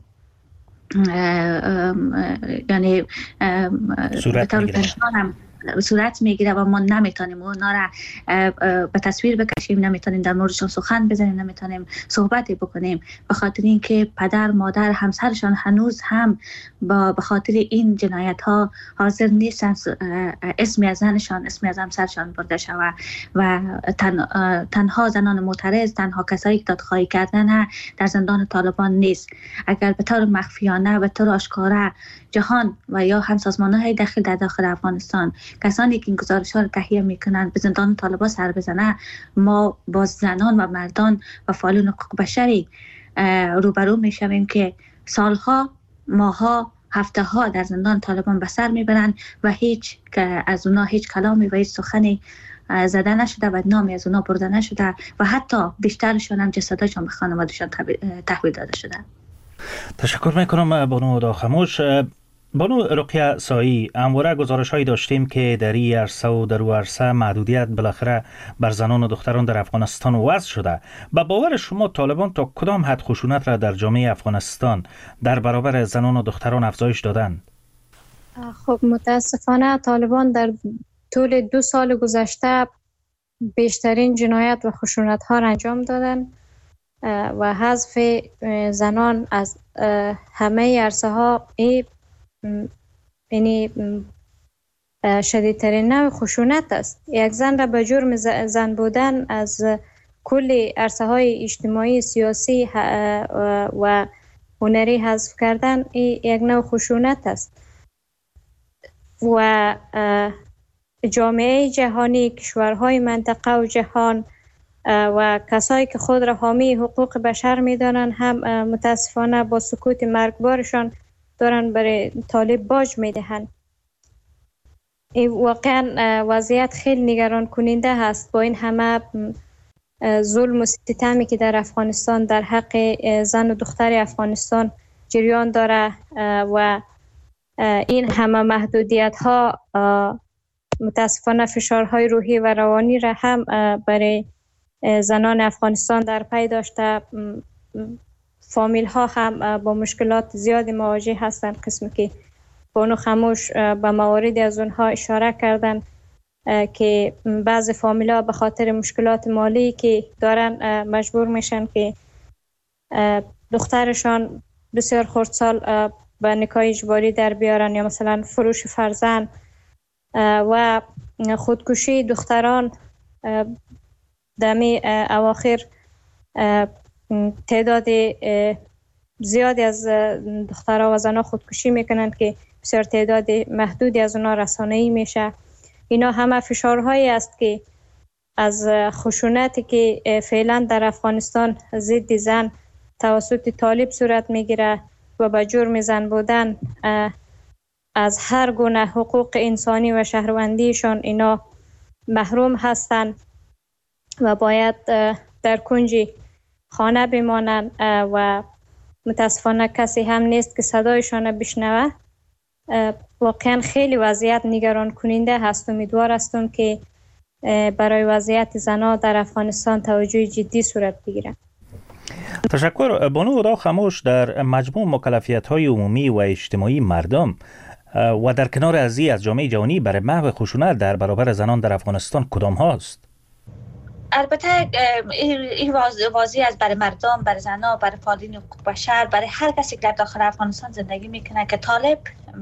یعنی به طور پنهان هم صورت میگیره و ما نمیتونیم اونا را به تصویر بکشیم، نمیتونیم در موردشان سخن بزنیم، نمیتونیم صحبتی بکنیم، به خاطر اینکه پدر، مادر، همسرشان هنوز هم با به خاطر این جنایت ها حاضر نیستن اسمی از زنشان، اسمی از همسرشان برده شود و تن، تنها زنان معترض، تنها کسایی که دادخواهی کردن در زندان طالبان نیست. اگر به طور مخفیانه، به طور آشکارا جهان و یا هم سازمان‌های داخل در داخل افغانستان کسانی که این گزارش‌ها رو تهیه می‌کنند به زندان طالبان سر بزنه، ما با زنان و مردان و فعالان حقوق بشری روبرو می‌شویم که سالها، ماها، هفته‌ها در زندان طالبان به سر می‌برند و هیچ که از اونا هیچ کلامی و هیچ سخنی زده نشده و نامی از اونا برده نشده و حتی بیشترشون هم جسدشون به خانواده‌شان تحویل داده شده. تشکر میکنم بانو داخموش. بانو رقیه سایی، همواره گزارش هایی داشتیم که در این عرصه و در اون عرصه محدودیت بالاخره بر زنان و دختران در افغانستان وضع شده. با باور شما طالبان تا کدام حد خشونت را در جامعه افغانستان در برابر زنان و دختران افزایش دادند؟ خب متاسفانه طالبان در طول دو سال گذشته بیشترین جنایت و خشونت ها را انجام دادن و حذف زنان از همه عرصه ها یعنی شدیدترین نوع خشونت است. یک زن را به جرم زن بودن از کل عرصه های اجتماعی، سیاسی و هنری حذف کردن یک نوع خشونت است و جامعه جهانی، کشورهای منطقه و جهان و کسایی که خود را حامی حقوق بشر میدانند هم متاسفانه با سکوت مرگبارشان دارن برای طالب باج میدهند. این واقعا وضعیت خیلی نگران کننده هست با این همه ظلم و ستمی که در افغانستان در حق زن و دختر افغانستان جریان داره و این همه محدودیت ها متاسفانه فشارهای روحی و روانی را هم برای زنان افغانستان در پی داشته. فامیل ها هم با مشکلات زیادی مواجه هستند، قسمی که بانو خموش به مواردی از اونها اشاره کردن که بعض فامیل ها به خاطر مشکلات مالی که دارن مجبور میشن که دخترشان بسیار خردسال به نکاح اجباری در بیارن یا مثلا فروش فرزند و خودکشی دختران. دمی اواخر تعداد زیادی از دخترها و زنها خودکشی میکنن که بسیار تعداد محدودی از اونها رسانه‌ای میشه. اینا همه فشارهایی است که از خشونتی که فعلا در افغانستان ضد زن توسط طالب صورت میگیره و به جرم زن بودن از هر گونه حقوق انسانی و شهروندیشان اینا محروم هستند و باید در کنج خانه بمانند و متاسفانه کسی هم نیست که صدایشان بشنوه. واقعا خیلی وضعیت نگران کننده هست. امیدوار هستم که برای وضعیت زنها در افغانستان توجه جدی صورت بگیرد. تشکر. بانو داخموش، در مجموع مکلفیت‌های عمومی و اجتماعی مردم و در کنار ازی از جامعه جهانی برای محو خشونت در برابر زنان در افغانستان کدام هاست؟ البته این واضح است برای مردم، برای زنان، برای فعالین حقوق بشر، برای هر کسی که در داخل افغانستان زندگی میکنه که طالب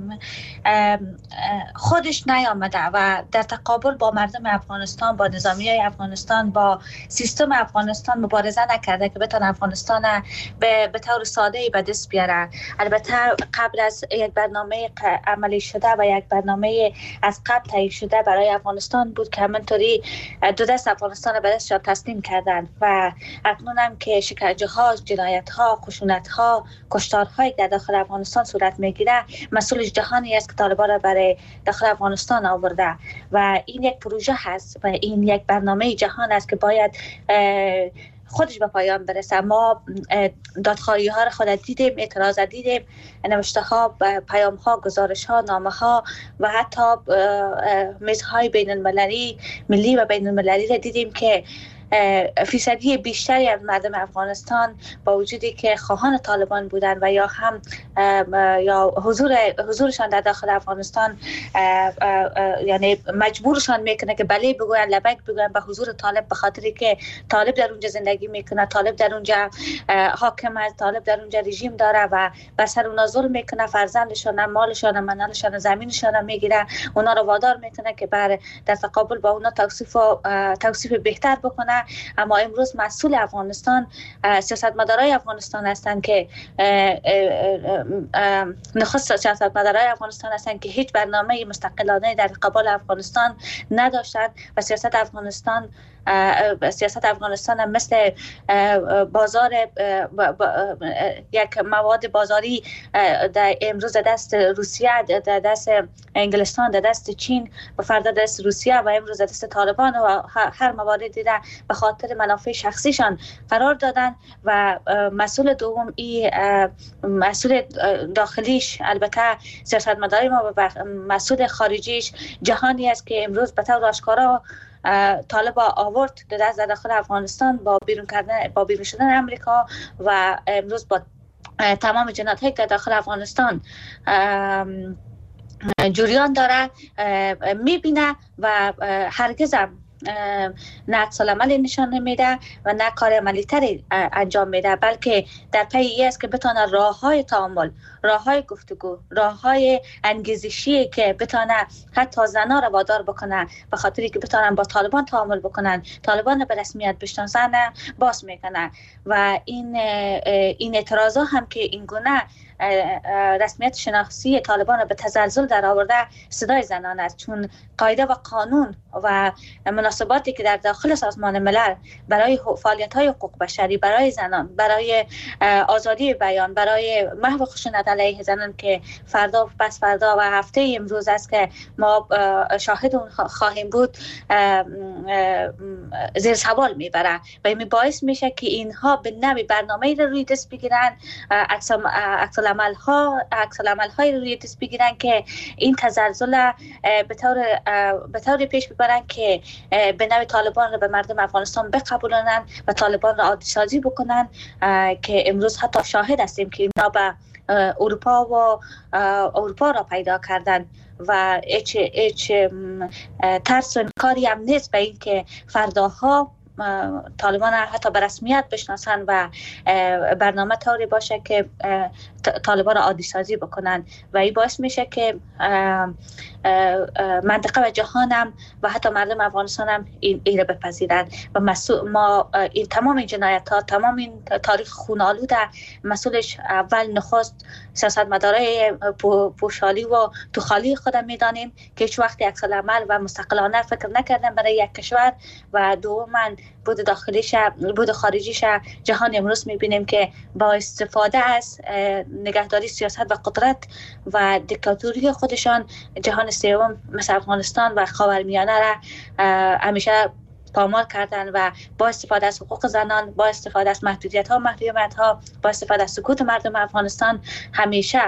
خودش نیامده و در تقابل با مردم افغانستان، با نظامیای افغانستان، با سیستم افغانستان مبارزه نکرده که بتونه افغانستان به به طور ساده‌ای به دست بیاره. البته قبل از یک برنامه عملی شده و یک برنامه از قبل تعیین شده برای افغانستان بود که همینطوری دو دست افغانستان به دستشان تسلیم کردند و اکنون هم که شکنجه ها، جنایت ها، خشونت ها، کشتار های در داخل افغانستان صورت میگیره، مسئول جهانی است که طالبان را برای داخل افغانستان آورده و این یک پروژه هست و این یک برنامه جهان است که باید خودش به پایان برسه. ما دادخواهی ها را خود دیدیم، اعتراض دیدیم، نوشته ها، پیام ها، گزارش ها، نامه ها و حتی میزهای بین المللی، ملی و بین المللی را دیدیم که فیصدی بیشتری از مردم افغانستان با وجودی که خواهان طالبان بودن و یا هم یا حضور حضورشان در داخل افغانستان یعنی مجبورشان میکنه که بله بگوین، لبک بگوین به حضور طالب، به خاطری که طالب در اونجا زندگی میکنه، طالب در اونجا حاکم است، طالب در اونجا رژیم داره و بر سر اونا ظلم میکنه، فرزندشان، مالشان، منالشان، زمینشان میگیره، اونا رو وادار میکنه که بر در تقابل با اونا توصیف و توصیف بهتر بکنه. اما امروز مسئول افغانستان سیاستمدارای افغانستان هستند که نخست سیاستمدارای افغانستان هستند که هیچ برنامه مستقلانه در قبال افغانستان نداشتند و سیاست افغانستان سیاست افغانستان هم مثل بازار یک مواد بازاری در امروز دست روسیه، در دست انگلستان، در دست چین و فردا دست روسیه و امروز دست طالبان و هر مواردی دیده به خاطر منافع شخصیشان قرار دادن و مسئول دوم ای مسئول داخلیش البته سیاستمداری ما و مسئول خارجیش جهانی است که امروز به طور آشکارا طالب آورد در داخل افغانستان با بیرون کردن با بیرون شدن امریکا و امروز با تمام جنایت‌هایی که داخل افغانستان جریان داره میبینه و هرگز هم نه عکس العمل نشان نمیده و نه کار عملی تری انجام میده، بلکه در پی ای است که بتونه راه های تعامل، راه های گفتگو، راه های انگیزشی که بتونه حتی زنا را وادار بکنه به خاطری که بتونن با طالبان تعامل بکنن، طالبان به رسمیت بشناسن، باز میکنه و این این اعتراضا هم که این گونه رسمیت شناختی طالبان را به تزلزل در آورده صدای زنان است، چون قاعده و قانون و مناسباتی که در داخل سازمان ملل برای فعالیت‌های حقوق بشری، برای زنان، برای آزادی بیان، برای محو خشونت علیه زنان که فردا پس فردا و هفته امروز است که ما شاهد اون خواهیم بود زیر سوال میبره و این باعث میشه که اینها به نوعی برنامه‌ای رو روی دست بگیرن، عکس العمل ها عکس العمل های روی دست بگیرن که این تزلزل به طور به طور پیش ببرن که به نوع طالبان رو به مردم افغانستان بقبولونن و طالبان رو عادی سازی بکنن که امروز حتی شاهد هستیم که اینا به اروپا و اروپا را پیدا کردن و هیچ هیچ ترس و کاری هم نیست به این که فرداها طالبان حتی به رسمیت بشناسن و برنامه طوری باشه که طالبان را عادی سازی بکنن و این باعث میشه که منطقه و جهان هم و حتی مردم افغانستان هم این ایره بپذیرن و ما این تمام این جنایت ها، تمام این تاریخ خون‌آلود مسئولش اول نخست سیاستمدارای پوشالی و توخالی خودم میدانیم که هیچ وقتی عکس العمل و مستقلانه فکر نکردن برای یک کشور و دوما بود داخلیش بود خارجیش جهان امروز میبینیم که با استفاده از نگهداری سیاست و قدرت و دیکتاتوری خودشان جهان سوم مثل افغانستان و خاورمیانه را همیشه پامال کردن و با استفاده از حقوق زنان، با استفاده از محدودیت ها و محرومیت ها، با استفاده از سکوت مردم افغانستان همیشه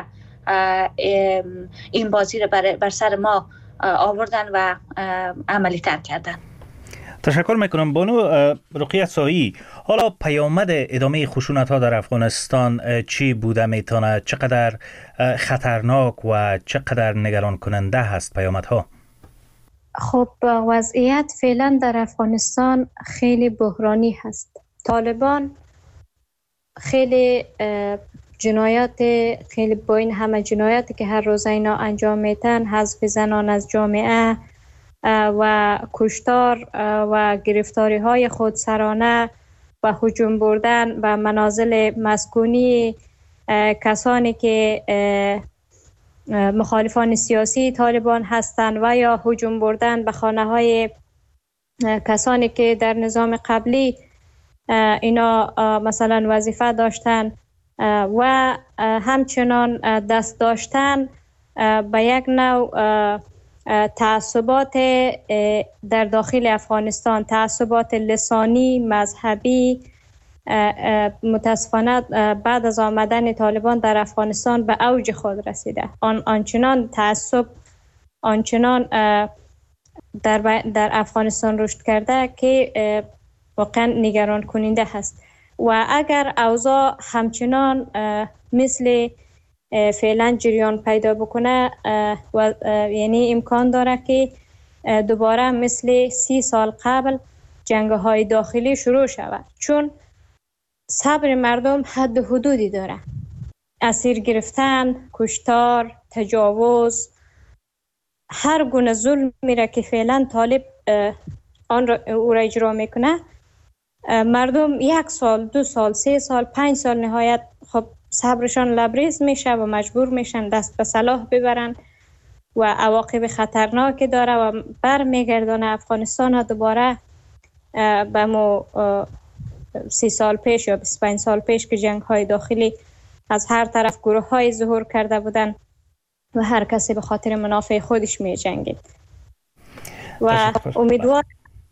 این بازی را بر, بر سر ما آوردن و عملی تر کردن. تشکر میکنم بانو رقیه سایی. حالا پیامد ادامه خشونت ها در افغانستان چی بوده میتونه؟ چقدر خطرناک و چقدر نگران کننده هست پیامد ها؟ خب وضعیت فعلا در افغانستان خیلی بحرانی هست. طالبان خیلی جنایات خیلی با این همه جنایاتی که هر روز اینا انجام میتن، حذف زنان از جامعه و کشتار و گرفتاری های خودسرانه و هجوم بردن و منازل مسکونی کسانی که مخالفان سیاسی طالبان هستند و یا هجوم بردن به خانه های کسانی که در نظام قبلی اینا مثلا وظیفه داشتن و همچنان دست داشتن به یک نوع تعصبات در داخل افغانستان، تعصبات لسانی، مذهبی. متاسفانه بعد از آمدن طالبان در افغانستان به اوج خود رسیده. آن آنچنان تعصب آنچنان در در افغانستان رشد کرده که واقعا نگران کننده هست. و اگر اوضاع همچنان مثل فعلا جریان پیدا بکنه و یعنی امکان داره که دوباره مثل سی سال قبل جنگ های داخلی شروع شود، چون صبر مردم حد و حدودی داره. اسیر گرفتن، کشتار، تجاوز، هر گونه ظلمی را که فعلا طالب آن را او را اجرا میکنه، مردم یک سال، دو سال، سه سال، پنج سال نهایت خب صبرشان لبریز میشه و مجبور میشن دست به سلاح ببرن و عواقب خطرناکی داره و بر میگردانه افغانستان ها دوباره به مو سی سال پیش یا بیست و پنج سال پیش که جنگ های داخلی از هر طرف گروه های ظهور کرده بودن و هر کسی به خاطر منافع خودش می جنگید. و امیدوار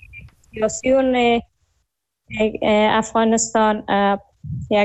سیاسیون افغانستان یک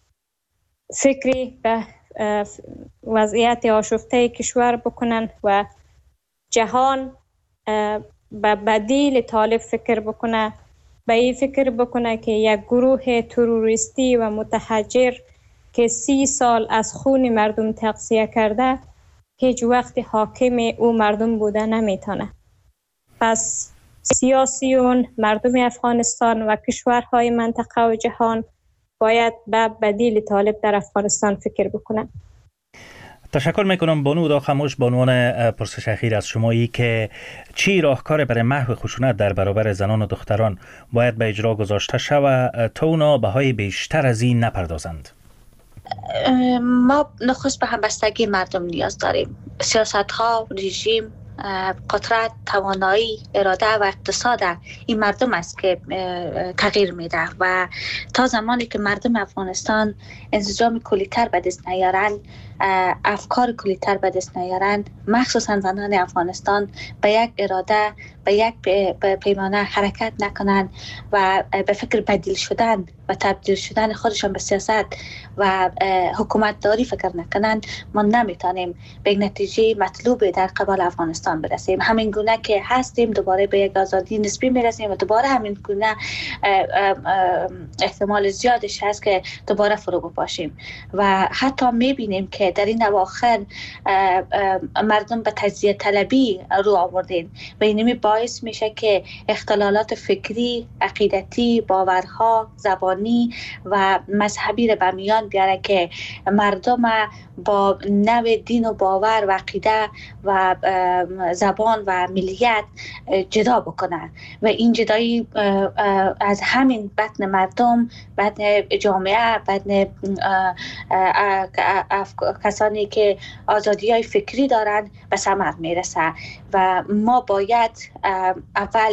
فکری به وضعیت آشفته کشور بکنن و جهان به بدیل طالب فکر بکنه، به این فکر بکنه که یک گروه تروریستی و متحجر که سی سال از خون مردم تغذیه کرده هیچ وقت حاکم او مردم بوده نمیتونه. پس سیاسیون، مردم افغانستان و کشورهای منطقه و جهان باید به بدیل طالب در افغانستان فکر بکنن. تشکر میکنم بانو ادا خموش. به عنوان پرسش اخیر از شمایی که چی راهکار برای محو خشونت در برابر زنان و دختران باید به اجرا گذاشته شود تا اونا بهای بیشتر از این نپردازند؟ ما نخست به همبستگی مردم نیاز داریم. سیاست ها، رژیم، قدرت، توانایی، اراده و اقتصاد این مردم است که تغییر میده و تا زمانی که مردم افغانستان انسجام کلیتر به دست نیارند، افکار کلیتر به دست نیارند، مخصوصا زنان افغانستان به یک اراده، به یک پیمانه حرکت نکنند و به فکر بدیل شدن و تبدیل شدن خودشان به سیاست و حکومت داری فکر نکنند، ما نمیتونیم به نتیجه مطلوب در قبال افغانستان برسیم. همین گونه که هستیم دوباره به یک آزادی نسبی میرسیم و دوباره همین گونه احتمال زیادش هست که دوباره فرو بپاشیم و حتی میبینیم که در این اواخر مردم به تجزیه طلبی رو آوردین و اینمی باعث میشه که اختلالات فکری، عقیدتی، باورها، زبانی و مذهبی رو به میان بیاره که مردم با نوع دین و باور و عقیده و زبان و ملیت جدا بکنن و این جدایی از همین بطن مردم، بطن جامعه، بطن کسانی که آزادی های فکری دارند به ثمر میرسه و ما باید اول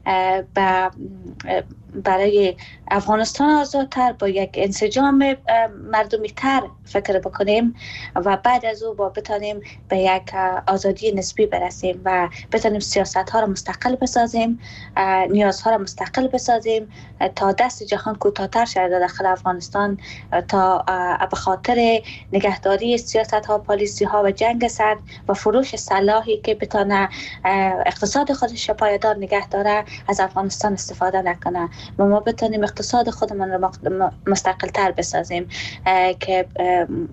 برای افغانستان آزادتر با یک انسجام مردمی تر فکر بکنیم و بعد از او با بتانیم به یک آزادی نسبی برسیم و بتانیم سیاست ها را مستقل بسازیم، نیازها را مستقل بسازیم تا دست جهان کوتاه‌تر شود داخل افغانستان، تا به خاطر نگهداری سیاست ها، پالیسی ها و جنگ سرد و فروش سلاحی که بتانه اقتصاد خودش پایدار نگه داره از افغانستان استفاده نکنه و ما بتانیم اقتصاد خودمان را مستقل تر بسازیم که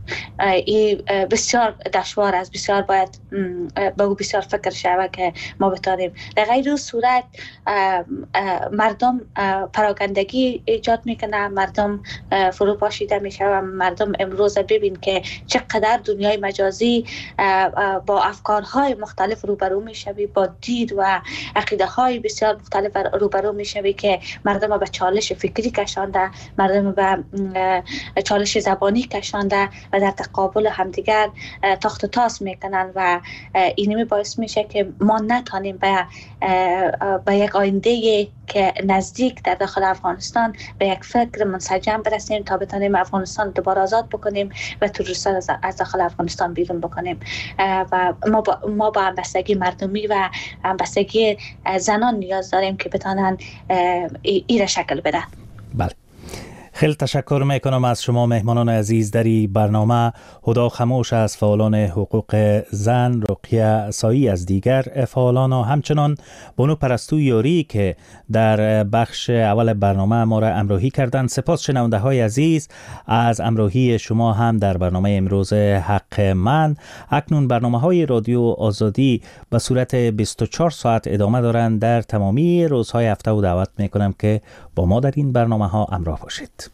این بسیار دشوار است، بسیار باید به او بسیار فکر شود که ما بتانیم. در غیر اون صورت مردم پراگندگی ایجاد میکنه، مردم فرو پاشیده میشه و مردم امروز ببین که چقدر دنیای مجازی با افکارهای مختلف روبرو میشوی، با دید و عقیده های بسیار مختلف روبرو میشوی که مردم به چالش فکری کشانده، مردم به چالش زبانی کشانده و در تقابل همدیگر تاخت و تاس میکنن و اینمی باعث میشه که ما نتانیم به به یک آینده که نزدیک در داخل افغانستان به یک فکر منسجم برسیم تا بتانیم افغانستان دوباره آزاد بکنیم و تروریستان از داخل افغانستان بیرون بکنیم و ما با ما با همبستگی مردمی و همبستگی زنان نیاز داریم که بتانن این شکل بدن. بله، خیلی تشکر میکنم از شما مهمانان عزیز در این برنامه. هدا خموش از فعالان حقوق زن، رقیه سایی از دیگر فعالان و همچنان بانو پرستو یاری که در بخش اول برنامه ما را همراهی کردند. سپاس شنونده های عزیز از همراهی شما هم در برنامه امروز حق من. اکنون برنامه های رادیو آزادی به صورت بیست و چهار ساعت ادامه دارند. در تمامی روزهای هفته و دعوت میکنم که با ما در این برنامه ها همراه باشید.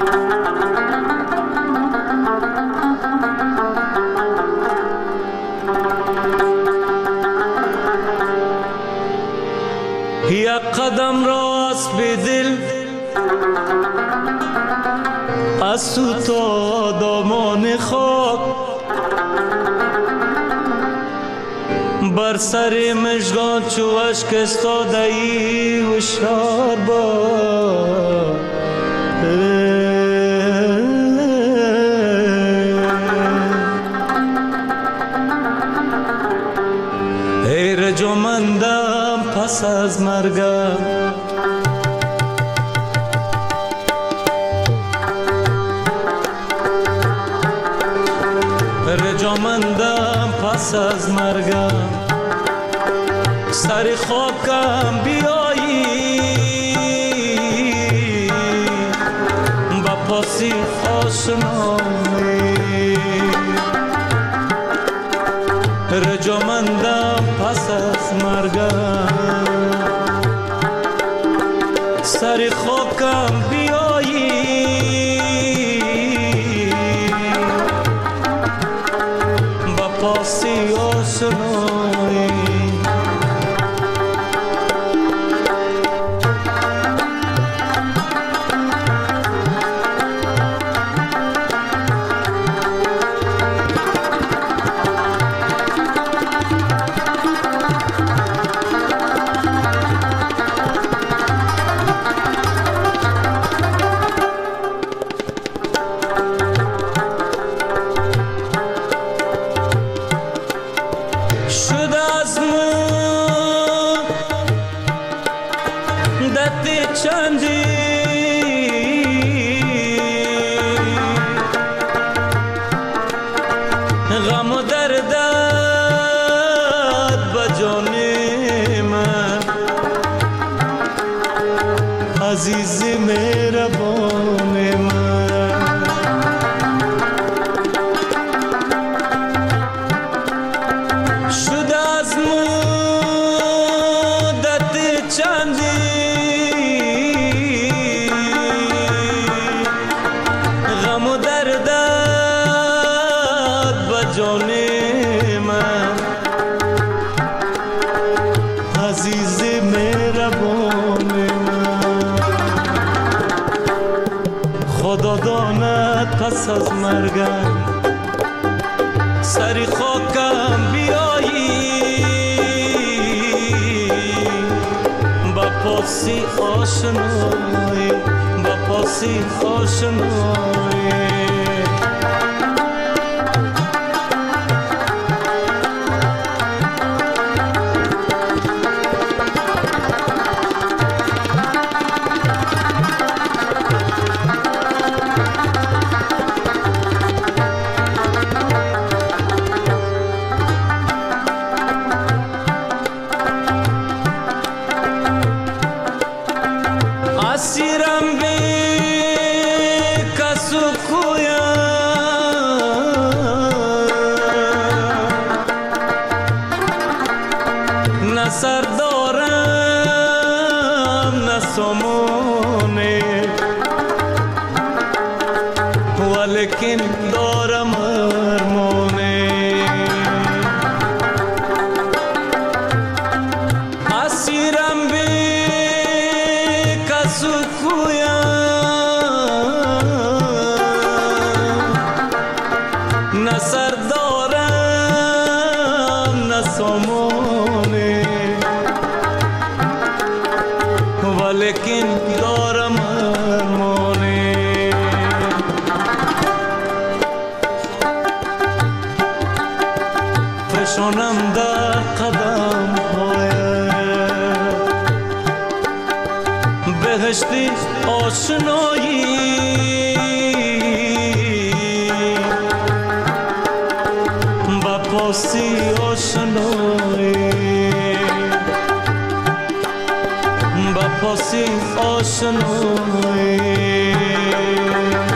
یک قدم راست به دل از تو تا دامان خاک، بر سر مژگان چو اشک استاده ای هوشیار باش. ای رجامندم پس از مرگم، رجامندم پس از مرگم، سر خاکم بیایی با پاسی آشنایی، رجامندم پس از مرگم، سر خاکم بیایی با پاسی آشنایی. پس از مرگم سری خاکم بیایی با پاسی آشنایی، با پاسی آشنایی. اسیرم بی کسو نه سر دارم نه سامانه ولیکن دارم ارمانه اسیرم بی کسو کویم نه سر دارم نه سامانه ولیکن دارم ارمانه فشانم در قدم هایت بهشتی آشنایی با پاسی آشنایی با پاسی آشنایی